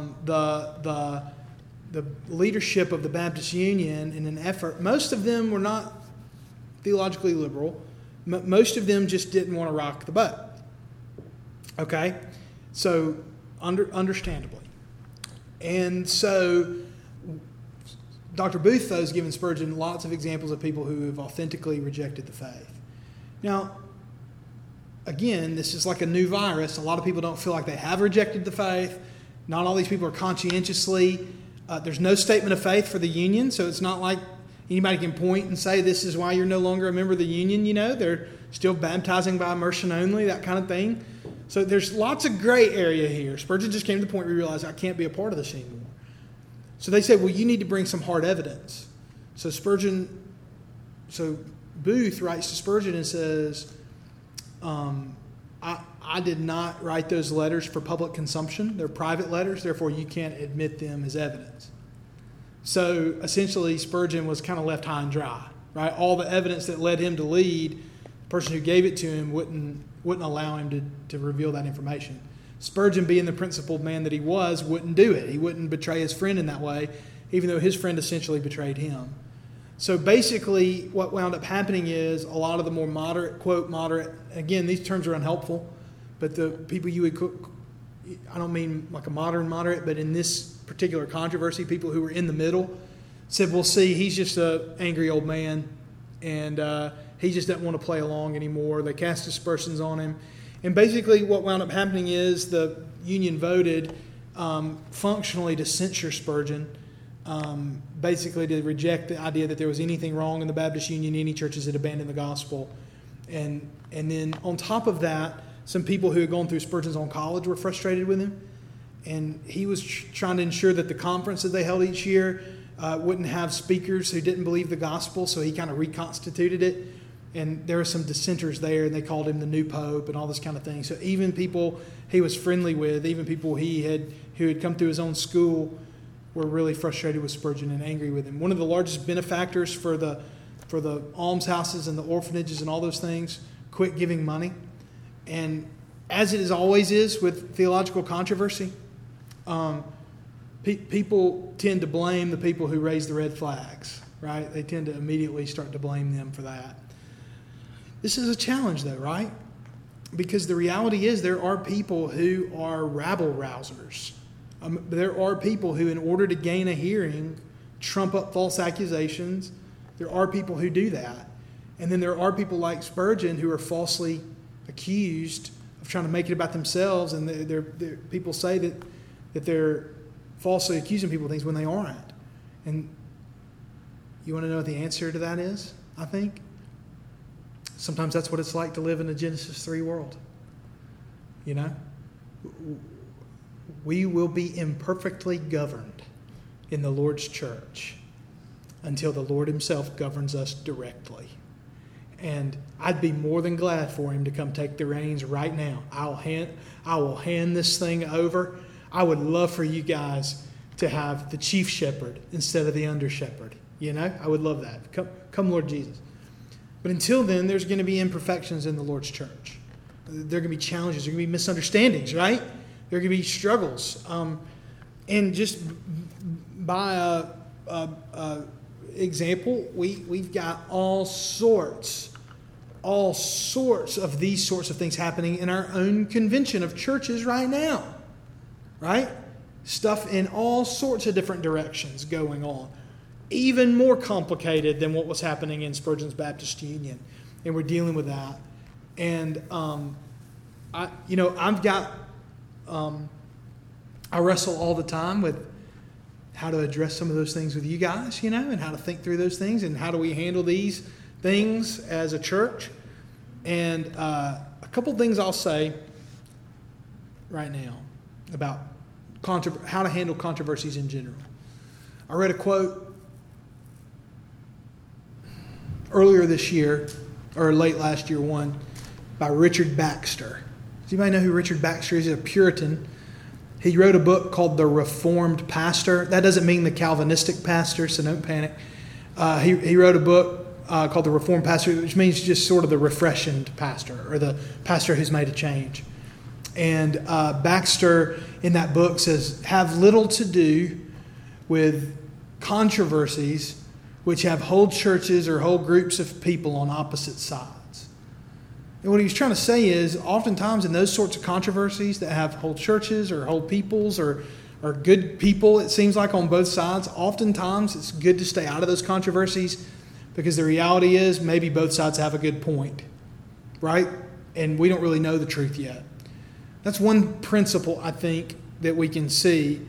the leadership of the Baptist Union, in an effort, most of them were not theologically liberal. Most of them just didn't want to rock the boat. Okay? So, understandably. And so, Dr. Booth, though, has given Spurgeon lots of examples of people who have authentically rejected the faith. Now, again, this is like a new virus. A lot of people don't feel like they have rejected the faith. Not all these people are conscientiously. There's no statement of faith for the union, so it's not like anybody can point and say this is why you're no longer a member of the union. They're still baptizing by immersion only, that kind of thing. So there's lots of gray area here. Spurgeon just came to the point where he realized I can't be a part of this anymore. So they said, well, you need to bring some hard evidence. So Booth writes to Spurgeon and says, I did not write those letters for public consumption. They're private letters, therefore you can't admit them as evidence. So essentially Spurgeon was kind of left high and dry, right? All the evidence that led him to lead, the person who gave it to him wouldn't allow him to reveal that information. Spurgeon, being the principled man that he was, wouldn't do it. He wouldn't betray his friend in that way, even though his friend essentially betrayed him. So basically what wound up happening is a lot of the more moderate, quote, moderate, again, these terms are unhelpful, but the people you would, I don't mean like a modern moderate, but in this particular controversy, people who were in the middle said, well, see, he's just an angry old man, and he just doesn't want to play along anymore. They cast aspersions on him. And basically what wound up happening is the union voted functionally to censure Spurgeon, basically to reject the idea that there was anything wrong in the Baptist Union, any churches that abandoned the gospel. And then on top of that, some people who had gone through Spurgeon's own college were frustrated with him. And he was trying to ensure that the conference that they held each year wouldn't have speakers who didn't believe the gospel, so he kind of reconstituted it. And there were some dissenters there, and they called him the new pope and all this kind of thing. So even people he was friendly with, even people who had come through his own school, were really frustrated with Spurgeon and angry with him. One of the largest benefactors for the almshouses and the orphanages and all those things quit giving money. And as it always is with theological controversy, people tend to blame the people who raise the red flags, right? They tend to immediately start to blame them for that. This is a challenge, though, right? Because the reality is there are people who are rabble-rousers. There are people who, in order to gain a hearing, trump up false accusations. There are people who do that. And then there are people like Spurgeon who are falsely accused of trying to make it about themselves, and people say that they're falsely accusing people of things when they aren't. And you want to know what the answer to that is, I think? Sometimes that's what it's like to live in a Genesis 3 world. You know? We will be imperfectly governed in the Lord's church until the Lord himself governs us directly. And I'd be more than glad for him to come take the reins right now. I will hand this thing over. I would love for you guys to have the chief shepherd instead of the under shepherd. You know, I would love that. Come Lord Jesus. But until then, there's going to be imperfections in the Lord's church. There are going to be challenges. There are going to be misunderstandings, right? There are going to be struggles. And just by example, we've got all sorts of these sorts of things happening in our own convention of churches right now. Right? Stuff in all sorts of different directions going on. Even more complicated than what was happening in Spurgeon's Baptist Union. And we're dealing with that. And I wrestle all the time with how to address some of those things with you guys, you know, and how to think through those things, and how do we handle these things as a church. And a couple things I'll say right now about how to handle controversies in general. I read a quote earlier this year, or late last year, by Richard Baxter. Does anybody know who Richard Baxter is? He's a Puritan. He wrote a book called The Reformed Pastor. That doesn't mean the Calvinistic pastor, so don't panic. He wrote a book called The Reformed Pastor, which means just sort of the refreshened pastor, or the pastor who's made a change. And Baxter, in that book, says, have little to do with controversies which have whole churches or whole groups of people on opposite sides. And what he was trying to say is, oftentimes in those sorts of controversies that have whole churches or whole peoples or good people, it seems like, on both sides, oftentimes it's good to stay out of those controversies, because the reality is maybe both sides have a good point, right? And we don't really know the truth yet. That's one principle, I think, that we can see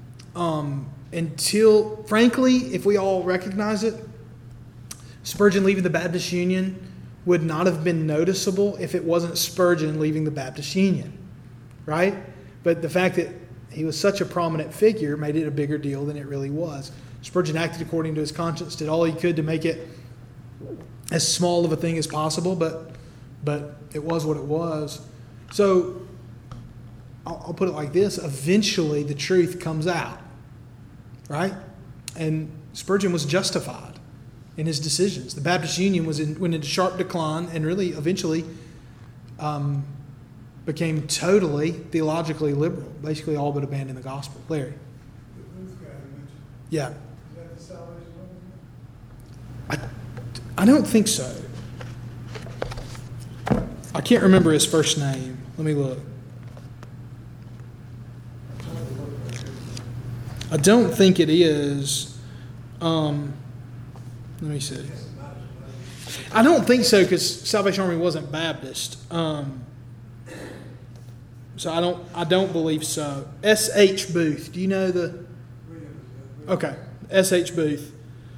until, frankly, if we all recognize it, Spurgeon leaving the Baptist Union would not have been noticeable if it wasn't Spurgeon leaving the Baptist Union, right? But the fact that he was such a prominent figure made it a bigger deal than it really was. Spurgeon acted according to his conscience, did all he could to make it as small of a thing as possible, but it was what it was. So I'll put it like this: eventually the truth comes out, right? And Spurgeon was justified in his decisions. The Baptist Union went into sharp decline, and really eventually became totally theologically liberal, basically all but abandoned the gospel. Larry? Yeah. I don't think so. I can't remember his first name. Let me look. I don't think it is. Let me see. I don't think so, because Salvation Army wasn't Baptist. So I don't believe so. S.H. Booth. Do you know the? Okay, S.H. Booth.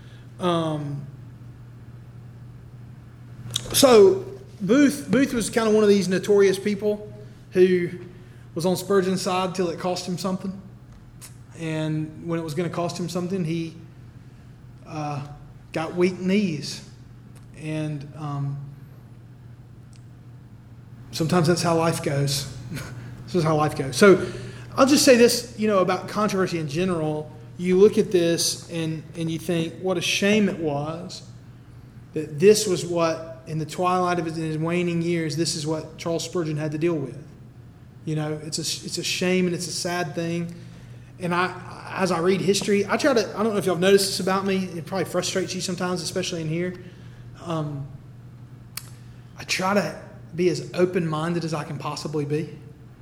So Booth was kind of one of these notorious people who was on Spurgeon's side till it cost him something. And when it was going to cost him something, he got weak knees. And sometimes that's how life goes. This is how life goes. So I'll just say this, about controversy in general. You look at this and you think, what a shame it was that this was what, in the twilight of his waning years, this is what Charles Spurgeon had to deal with. It's a shame and it's a sad thing. And as I read history, I don't know if y'all have noticed this about me. It probably frustrates you sometimes, especially in here. I try to be as open-minded as I can possibly be.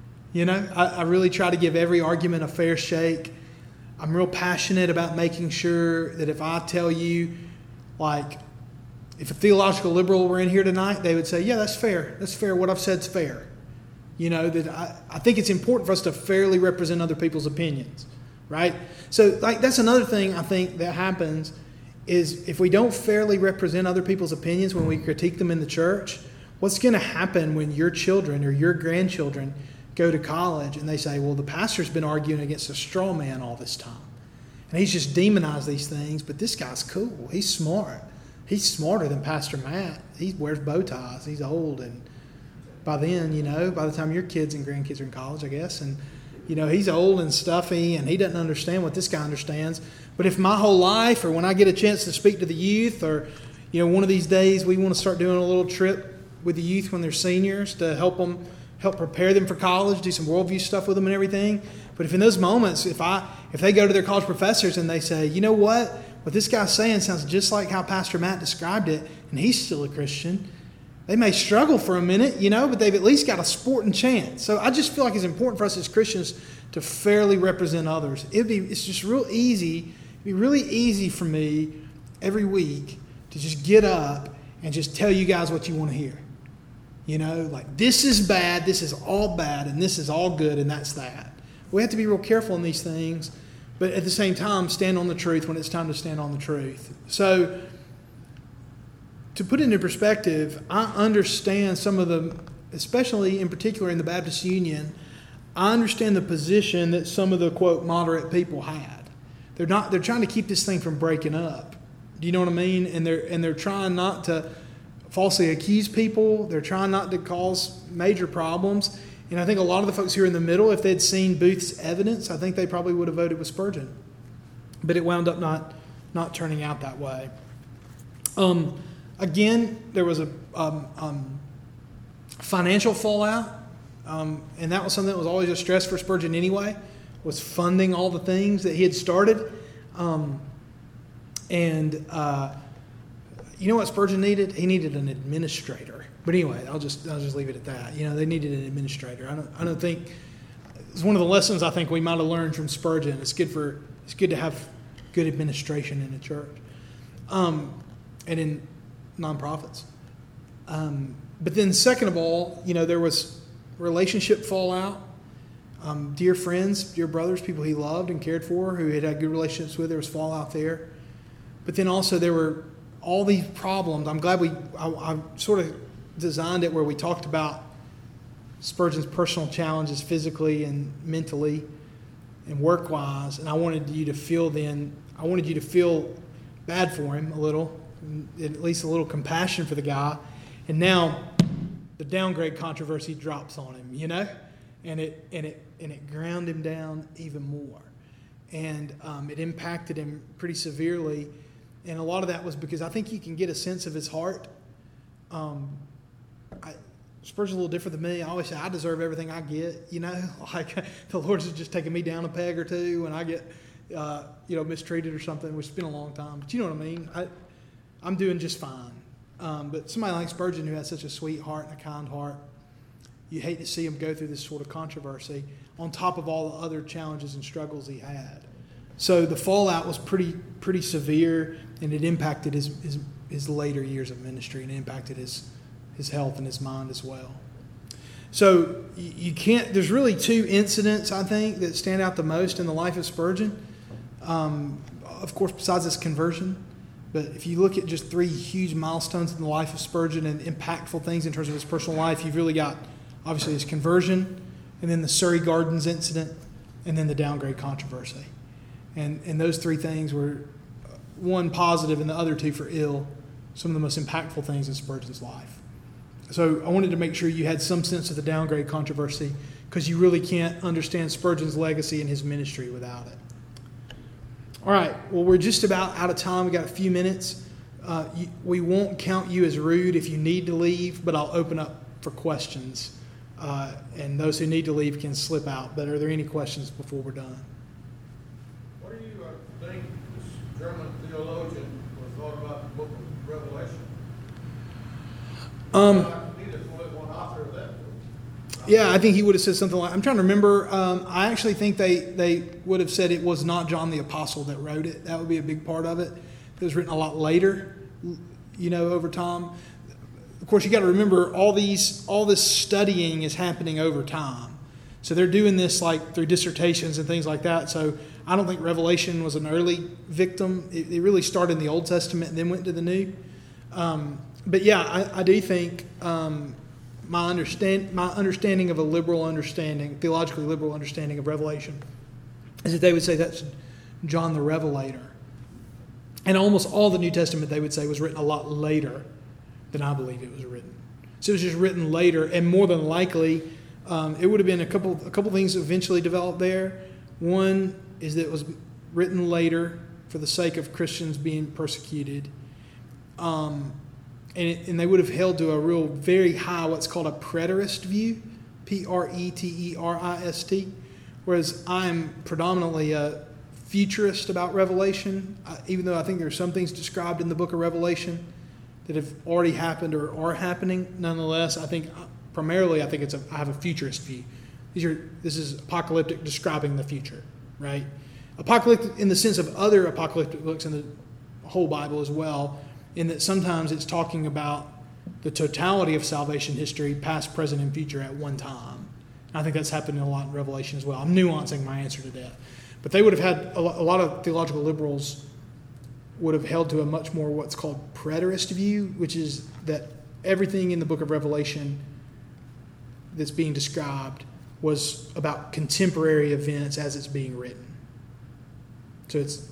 I really try to give every argument a fair shake. I'm real passionate about making sure that if I tell you, like, if a theological liberal were in here tonight, they would say, yeah, that's fair. That's fair. What I've said's fair. That I think it's important for us to fairly represent other people's opinions, right? So, that's another thing I think that happens is if we don't fairly represent other people's opinions when we critique them in the church, what's going to happen when your children or your grandchildren go to college and they say, well, the pastor's been arguing against a straw man all this time. And he's just demonized these things, but this guy's cool. He's smart. He's smarter than Pastor Matt. He wears bow ties. He's old. And by then, by the time your kids and grandkids are in college, I guess, and, he's old and stuffy and he doesn't understand what this guy understands. But if my whole life or when I get a chance to speak to the youth or, one of these days we want to start doing a little trip with the youth when they're seniors to help prepare them for college, do some worldview stuff with them and everything. But if in those moments, if they go to their college professors and they say, you know what this guy's saying sounds just like how Pastor Matt described it, and he's still a Christian, they may struggle for a minute, but they've at least got a sporting chance. So I just feel like it's important for us as Christians to fairly represent others. It's just real easy. It'd be really easy for me every week to just get up and just tell you guys what you want to hear. Like this is bad, this is all bad, and this is all good, and that's that. We have to be real careful in these things, but at the same time, stand on the truth when it's time to stand on the truth. So, to put it into perspective, I understand some of the, especially in particular in the Baptist Union, I understand the position that some of the, quote, moderate people had. They're trying to keep this thing from breaking up. Do you know what I mean? And they're trying not to falsely accuse people. They're trying not to cause major problems. And I think a lot of the folks here in the middle, if they'd seen Booth's evidence, I think they probably would have voted with Spurgeon. But it wound up not turning out that way. Again, there was a financial fallout, and that was something that was always a stress for Spurgeon anyway, was funding all the things that he had started. You know what Spurgeon needed? He needed an administrator. But anyway, I'll just leave it at that. They needed an administrator. I don't think it's one of the lessons I think we might have learned from Spurgeon. It's good to have good administration in a church, and in nonprofits. But then, second of all, there was relationship fallout. Dear friends, dear brothers, people he loved and cared for, who he had good relationships with. There was fallout there. But then also there were all these problems. I'm glad I sort of designed it where we talked about Spurgeon's personal challenges physically and mentally and work-wise. And I wanted you to feel bad for him a little, at least a little compassion for the guy. And now the downgrade controversy drops on him, and it ground him down even more. And it impacted him pretty severely. And a lot of that was because I think you can get a sense of his heart. Spurgeon's a little different than me. I always say I deserve everything I get, like the Lord's just taking me down a peg or two and I get, mistreated or something, which has been a long time. But you know what I mean? I'm doing just fine. But somebody like Spurgeon, who has such a sweet heart and a kind heart, you hate to see him go through this sort of controversy on top of all the other challenges and struggles he had. So the fallout was pretty severe, and it impacted his later years of ministry, and it impacted his health and his mind as well. So you can't, there's really two incidents, I think, that stand out the most in the life of Spurgeon. Of course, besides his conversion. But if you look at just three huge milestones in the life of Spurgeon and impactful things in terms of his personal life, you've really got, obviously, his conversion, and then the Surrey Gardens incident, and then the downgrade controversy. And those three things were, one positive and the other two for ill, some of the most impactful things in Spurgeon's life. So I wanted to make sure you had some sense of the downgrade controversy, because you really can't understand Spurgeon's legacy and his ministry without it. All right, well, we're just about out of time. We've got a few minutes. We won't count you as rude if you need to leave, but I'll open up for questions. And those who need to leave can slip out. But are there any questions before we're done? What do you think this German theologian was thought about the book of Revelation? Yeah, I think he would have said something like, I'm trying to remember, I actually think they would have said it was not John the Apostle that wrote it. That would be a big part of it. It was written a lot later, over time. Of course, you got to remember all this studying is happening over time. So they're doing this like through dissertations and things like that. So I don't think Revelation was an early victim. It really started in the Old Testament and then went to the New. But yeah, I do think my understanding of a liberal understanding, theologically liberal understanding of Revelation, is that they would say that's John the Revelator. And almost all the New Testament, they would say, was written a lot later than I believe it was written. So it was just written later, and more than likely, it would have been a couple things eventually developed there. One is that it was written later for the sake of Christians being persecuted. And they would have held to a real very high, what's called a preterist view, Preterist, whereas I'm predominantly a futurist about Revelation, even though I think there are some things described in the book of Revelation that have already happened or are happening. Nonetheless, I have a futurist view. This is apocalyptic, describing the future, right? Apocalyptic in the sense of other apocalyptic books in the whole Bible as well, in that sometimes it's talking about the totality of salvation history, past, present, and future at one time. I think that's happening a lot in Revelation as well. I'm nuancing my answer to that. But they would have had, a lot of theological liberals would have held to a much more what's called preterist view, which is that everything in the book of Revelation that's being described was about contemporary events as it's being written. So it's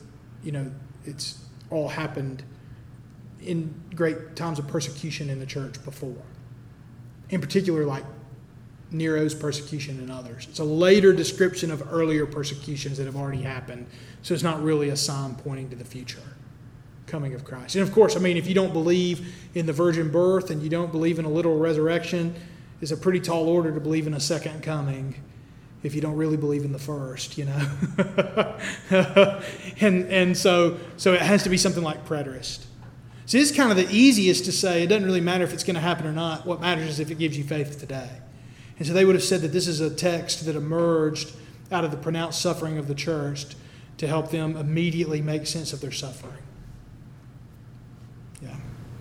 all happened in great times of persecution in the church before. In particular, like Nero's persecution and others. It's a later description of earlier persecutions that have already happened. So it's not really a sign pointing to the future coming of Christ. And of course, if you don't believe in the virgin birth and you don't believe in a literal resurrection, it's a pretty tall order to believe in a second coming if you don't really believe in the first, and so it has to be something like preterist. So it's kind of the easiest to say it doesn't really matter if it's going to happen or not. What matters is if it gives you faith today. And so they would have said that this is a text that emerged out of the pronounced suffering of the church to help them immediately make sense of their suffering. Yeah.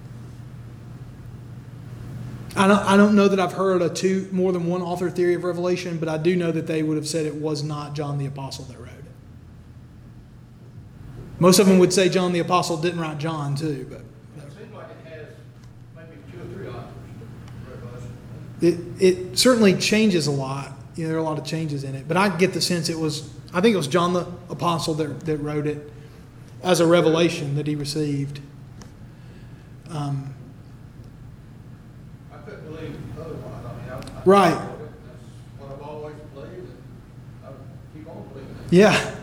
I don't know that I've heard more than one author theory of Revelation, but I do know that they would have said it was not John the Apostle that wrote it. Most of them would say John the Apostle didn't write John too, but it seems like it has maybe 2 or 3 authors to Revelation. It certainly changes a lot. There are a lot of changes in it, but I get the sense I think it was John the Apostle that wrote it as a revelation that he received. I couldn't believe otherwise. Right. That's what I've always believed, and I keep on believing it. Yeah.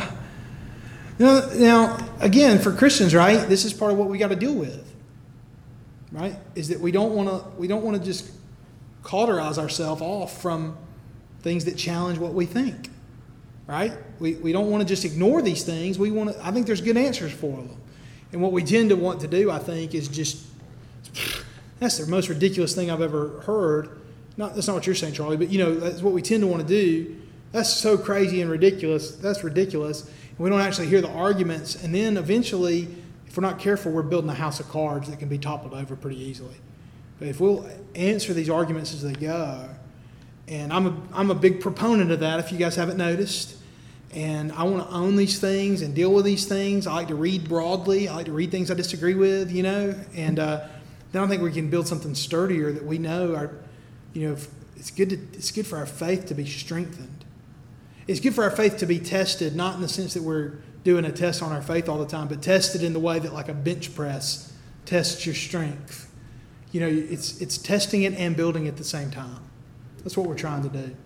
Now, again, for Christians, right, this is part of what we got to deal with, right, is that we don't want to just cauterize ourselves off from things that challenge what we think, right? We don't want to just ignore these things. I think there's good answers for them. And what we tend to want to do, I think, is just, that's the most ridiculous thing I've ever heard. That's not what you're saying, Charlie, but, that's what we tend to want to do. That's so crazy and ridiculous. That's ridiculous. And we don't actually hear the arguments. And then eventually, if we're not careful, we're building a house of cards that can be toppled over pretty easily. But if we'll answer these arguments as they go, And I'm a big proponent of that, if you guys haven't noticed. And I want to own these things and deal with these things. I like to read broadly. I like to read things I disagree with, And then I think we can build something sturdier that we know it's good for our faith to be strengthened. It's good for our faith to be tested, not in the sense that we're doing a test on our faith all the time, but tested in the way that like a bench press tests your strength. It's testing it and building at the same time. That's what we're trying to do.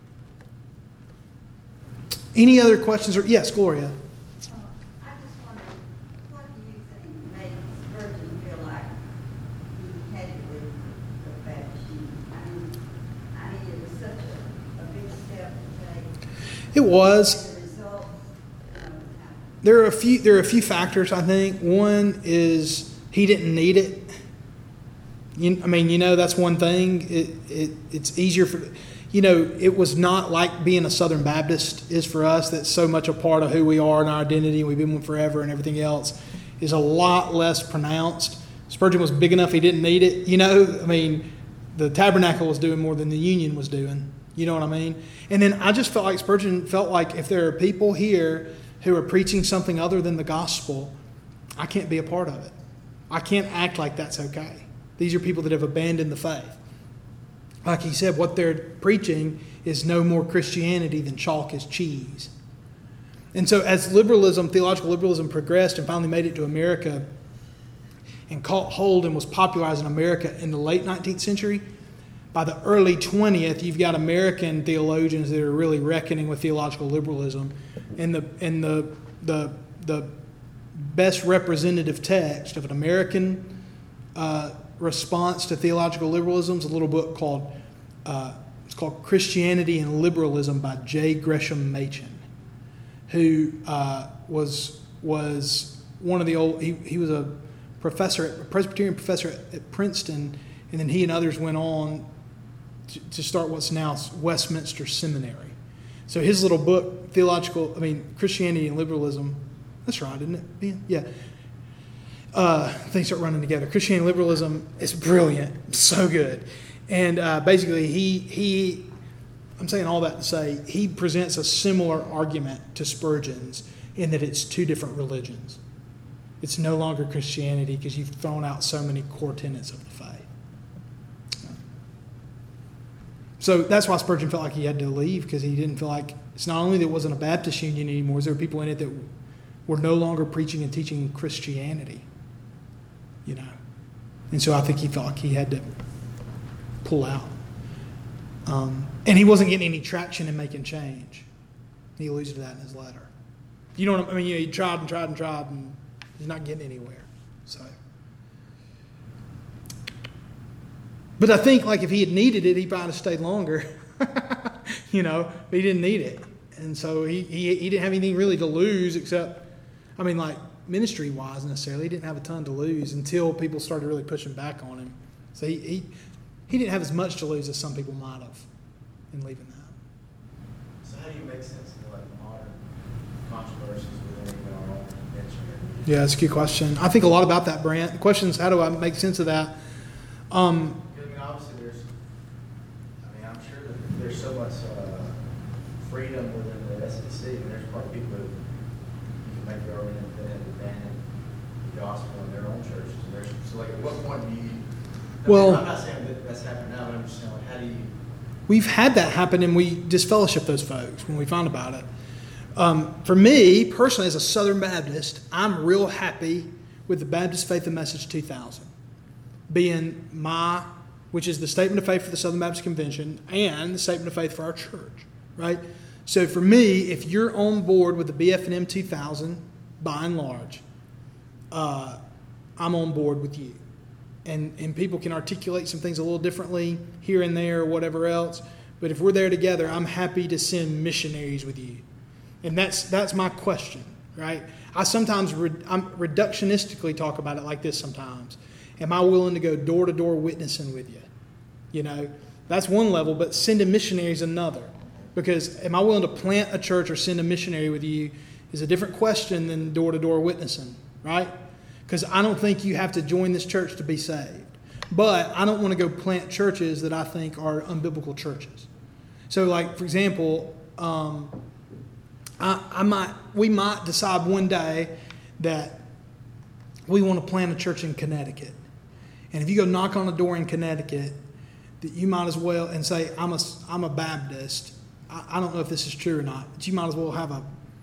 Any other questions? Yes, Gloria. I just wondered, what do you think made Spurgeon feel like he had it with the Baptist Union? I mean, it was such a big step to take. It was. As a result, There are a few factors, I think. One is he didn't need it. That's one thing. It's easier for, it was not like being a Southern Baptist is for us. That's so much a part of who we are and our identity, and we've been one forever, and everything else is a lot less pronounced. Spurgeon was big enough he didn't need it. The tabernacle was doing more than the union was doing. You know what I mean? And then I just felt like Spurgeon felt like if there are people here who are preaching something other than the gospel, I can't be a part of it. I can't act like that's okay. These are people that have abandoned the faith. Like he said, what they're preaching is no more Christianity than chalk is cheese. And so as theological liberalism progressed and finally made it to America and caught hold and was popularized in America in the late 19th century, by the early 20th, you've got American theologians that are really reckoning with theological liberalism. And the best representative text of an American response to theological liberalism is a little book called Christianity and Liberalism by J. Gresham Machen, who was one of the old. He was a Presbyterian professor at Princeton, and then he and others went on to start what's now Westminster Seminary. So his little book, Christianity and Liberalism. That's right, isn't it, Ben? Yeah. Things start running together. Christianity and liberalism is brilliant, so good, and basically I'm saying all that to say he presents a similar argument to Spurgeon's in that it's two different religions. It's no longer Christianity because you've thrown out so many core tenets of the faith. So that's why Spurgeon felt like he had to leave, because he didn't feel like it's not only that it wasn't a Baptist union anymore, there were people in it that were no longer preaching and teaching Christianity. And so I think he felt like he had to pull out. And he wasn't getting any traction in making change. He alludes to that in his letter. You know what I mean? He tried and tried and tried, and he's not getting anywhere. So, but I think like if he had needed it, he probably have stayed longer. But he didn't need it. And so he didn't have anything really to lose except, ministry-wise necessarily. He didn't have a ton to lose until people started really pushing back on him. So he didn't have as much to lose as some people might have in leaving that. So how do you make sense of modern controversies within our own convention? Yeah, that's a good question. I think a lot about that, Brant. The question is, how do I make sense of that? Obviously I'm sure that there's so much freedom within the SEC, and there's probably people who you can make the argument that have abandoned the gospel in their own churches. So, at what point do you? I'm not saying that that's happening now, but I'm just saying, how do you? We've had that happen, and we disfellowship those folks when we find about it. For me, personally, as a Southern Baptist, I'm real happy with the Baptist Faith and Message 2000 being which is the statement of faith for the Southern Baptist Convention and the statement of faith for our church, right? So for me, if you're on board with the BF&M 2000, by and large, I'm on board with you. And people can articulate some things a little differently here and there or whatever else. But if we're there together, I'm happy to send missionaries with you. And that's my question, right? I sometimes I'm reductionistically talk about it like this sometimes. Am I willing to go door-to-door witnessing with you? That's one level, but sending missionaries another. Because am I willing to plant a church or send a missionary with you is a different question than door-to-door witnessing, right? Because I don't think you have to join this church to be saved. But I don't want to go plant churches that I think are unbiblical churches. So, like, for example, we might decide one day that we want to plant a church in Connecticut. And if you go knock on a door in Connecticut, that you might as well, and say, I'm a Baptist. I don't know if this is true or not, but you might as well have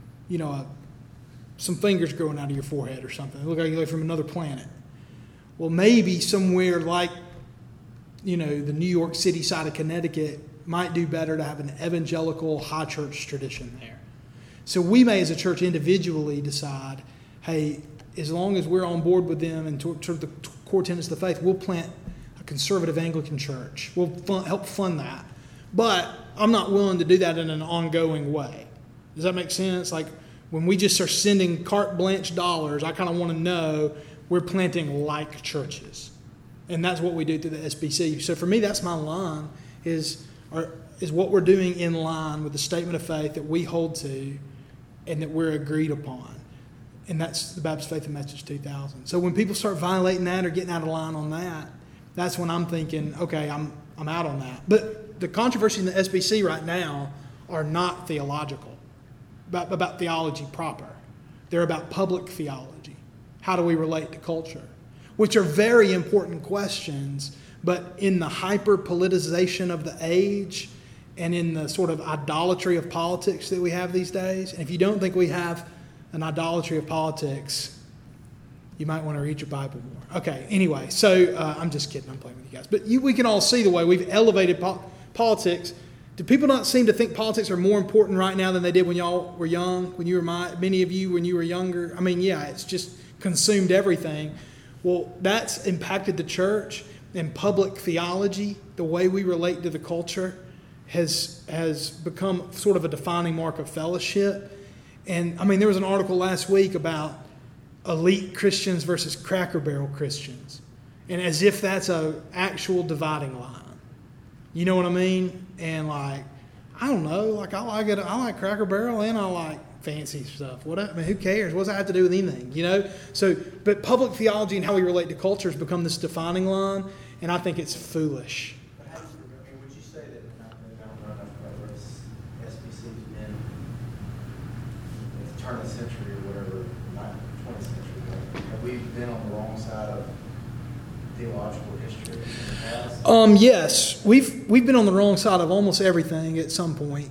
some fingers growing out of your forehead or something. Look like you're from another planet. Well, maybe somewhere like, the New York City side of Connecticut might do better to have an evangelical high church tradition there. So we may, as a church, individually decide, hey, as long as we're on board with them and toward the core tenets of the faith, we'll plant a conservative Anglican church. We'll help fund that. But I'm not willing to do that in an ongoing way. Does that make sense? Like, when we just are sending carte blanche dollars, I kind of want to know we're planting like churches. And that's what we do through the SBC. So for me, that's my line, is what we're doing in line with the statement of faith that we hold to and that we're agreed upon. And that's the Baptist Faith and Message 2000. So when people start violating that or getting out of line on that, that's when I'm thinking, okay, I'm out on that. But the controversies in the SBC right now are not theological, about theology proper. They're about public theology. How do we relate to culture? Which are very important questions, but in the hyper-politicization of the age and in the sort of idolatry of politics that we have these days, and if you don't think we have an idolatry of politics, you might want to read your Bible more. Okay, anyway, so I'm just kidding. I'm playing with you guys. But we can all see the way we've elevated politics. Do people not seem to think politics are more important right now than they did when y'all were young, many of you when you were younger? I mean, yeah, it's just consumed everything. Well, that's impacted the church and public theology. The way we relate to the culture has become sort of a defining mark of fellowship. And I mean, there was an article last week about elite Christians versus Cracker Barrel Christians, and as if that's an actual dividing line. You know what I mean? And like, I don't know. Like, I like it. I like Cracker Barrel and I like fancy stuff. Who cares? What does that have to do with anything? So, but public theology and how we relate to culture has become this defining line, and I think it's foolish. But how do you, would you say that SBC's been at the turn of the century or whatever, not 20th century, have we been on the wrong side of theological history in the past? Yes, we've been on the wrong side of almost everything at some point.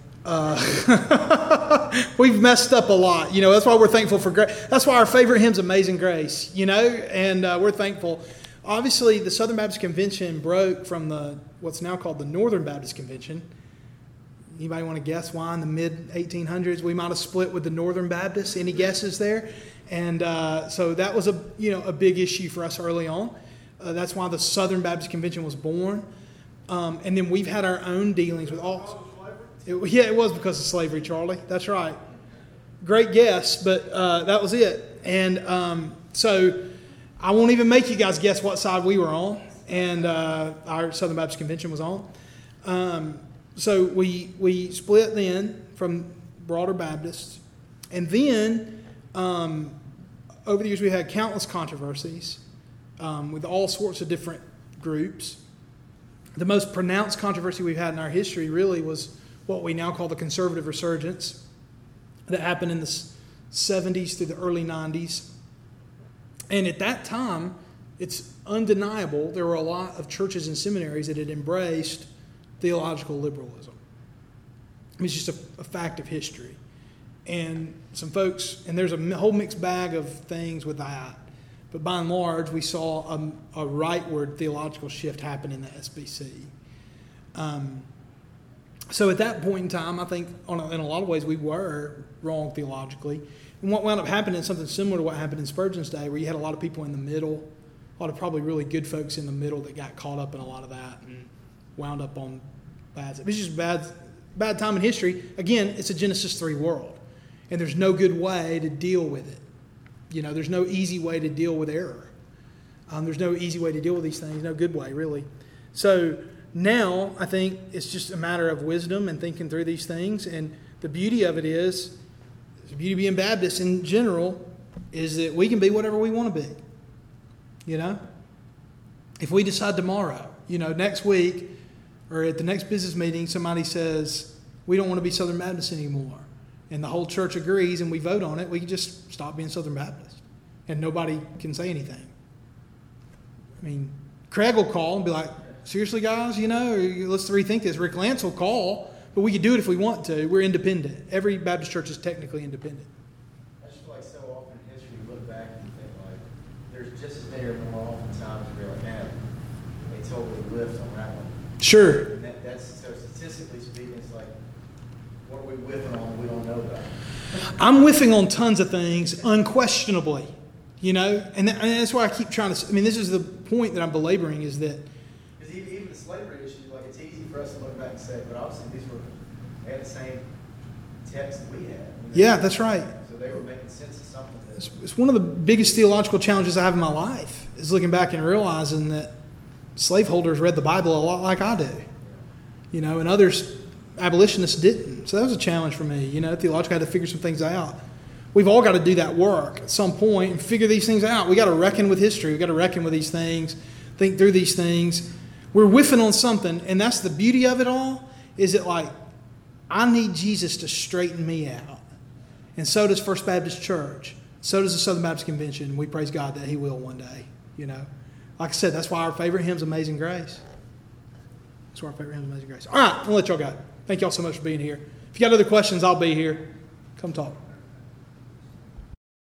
We've messed up a lot. That's why we're thankful for grace. That's why our favorite hymn's Amazing Grace, and we're thankful. Obviously, the Southern Baptist Convention broke from what's now called the Northern Baptist Convention. Anybody want to guess why in the mid-1800s we might have split with the Northern Baptists? Any guesses there? And so that was a big issue for us early on. That's why the Southern Baptist Convention was born. And then we've had our own dealings with all... it was because of slavery, Charlie. That's right. Great guess, but that was it. And so I won't even make you guys guess what side we were on, and our Southern Baptist Convention was on. So we split then from broader Baptists, and then over the years we had countless controversies with all sorts of different groups. The most pronounced controversy we've had in our history really was what we now call the conservative resurgence that happened in the 70s through the early 90s. And at that time, it's undeniable there were a lot of churches and seminaries that had embraced theological liberalism. I mean, it's just a fact of history. And some folks, and there's a whole mixed bag of things with that. But by and large, we saw a rightward theological shift happen in the SBC. So at that point in time, I think in a lot of ways we were wrong theologically. And what wound up happening is something similar to what happened in Spurgeon's day, where you had a lot of people in the middle, a lot of probably really good folks in the middle that got caught up in a lot of that and wound up on bad. It's just bad time in history. Again, it's a Genesis 3 world, and there's no good way to deal with it. There's no easy way to deal with error. There's no easy way to deal with these things, no good way, really. So now I think it's just a matter of wisdom and thinking through these things. And the beauty of it is, the beauty of being Baptist in general, is that we can be whatever we want to be. If we decide tomorrow, next week, Or at the next business meeting, somebody says, we don't want to be Southern Baptist anymore. And the whole church agrees and we vote on it. We can just stop being Southern Baptist. And nobody can say anything. I mean, Craig will call and be like, seriously, guys, let's rethink this. Rick Lance will call, but we can do it if we want to. We're independent. Every Baptist church is technically independent. I just feel like so often in history you look back and you think like, there's just as many or more often times where you're like, man, they totally whiffed on that one. Sure. And that's so statistically speaking, it's like, what are we whiffing on we don't know about? I'm whiffing on tons of things, unquestionably. And that's why I keep trying to, this is the point that I'm belaboring is that. Because even the slavery issue, like it's easy for us to look back and say, but obviously they had the same text that we had. Yeah, that's right. So they were making sense of something. It's one of the biggest theological challenges I have in my life is looking back and realizing that slaveholders read the Bible a lot like I do. And others, abolitionists didn't. So that was a challenge for me. Theologically I had to figure some things out. We've all got to do that work at some point and figure these things out. We got to reckon with history. We got to reckon with these things, think through these things. We're whiffing on something, and that's the beauty of it all, is that like, I need Jesus to straighten me out. And so does First Baptist Church. So does the Southern Baptist Convention. We praise God that He will one day, Like I said, that's why our favorite hymn is Amazing Grace. That's why our favorite hymn is Amazing Grace. All right, I'll let y'all go. Thank y'all so much for being here. If you got other questions, I'll be here. Come talk.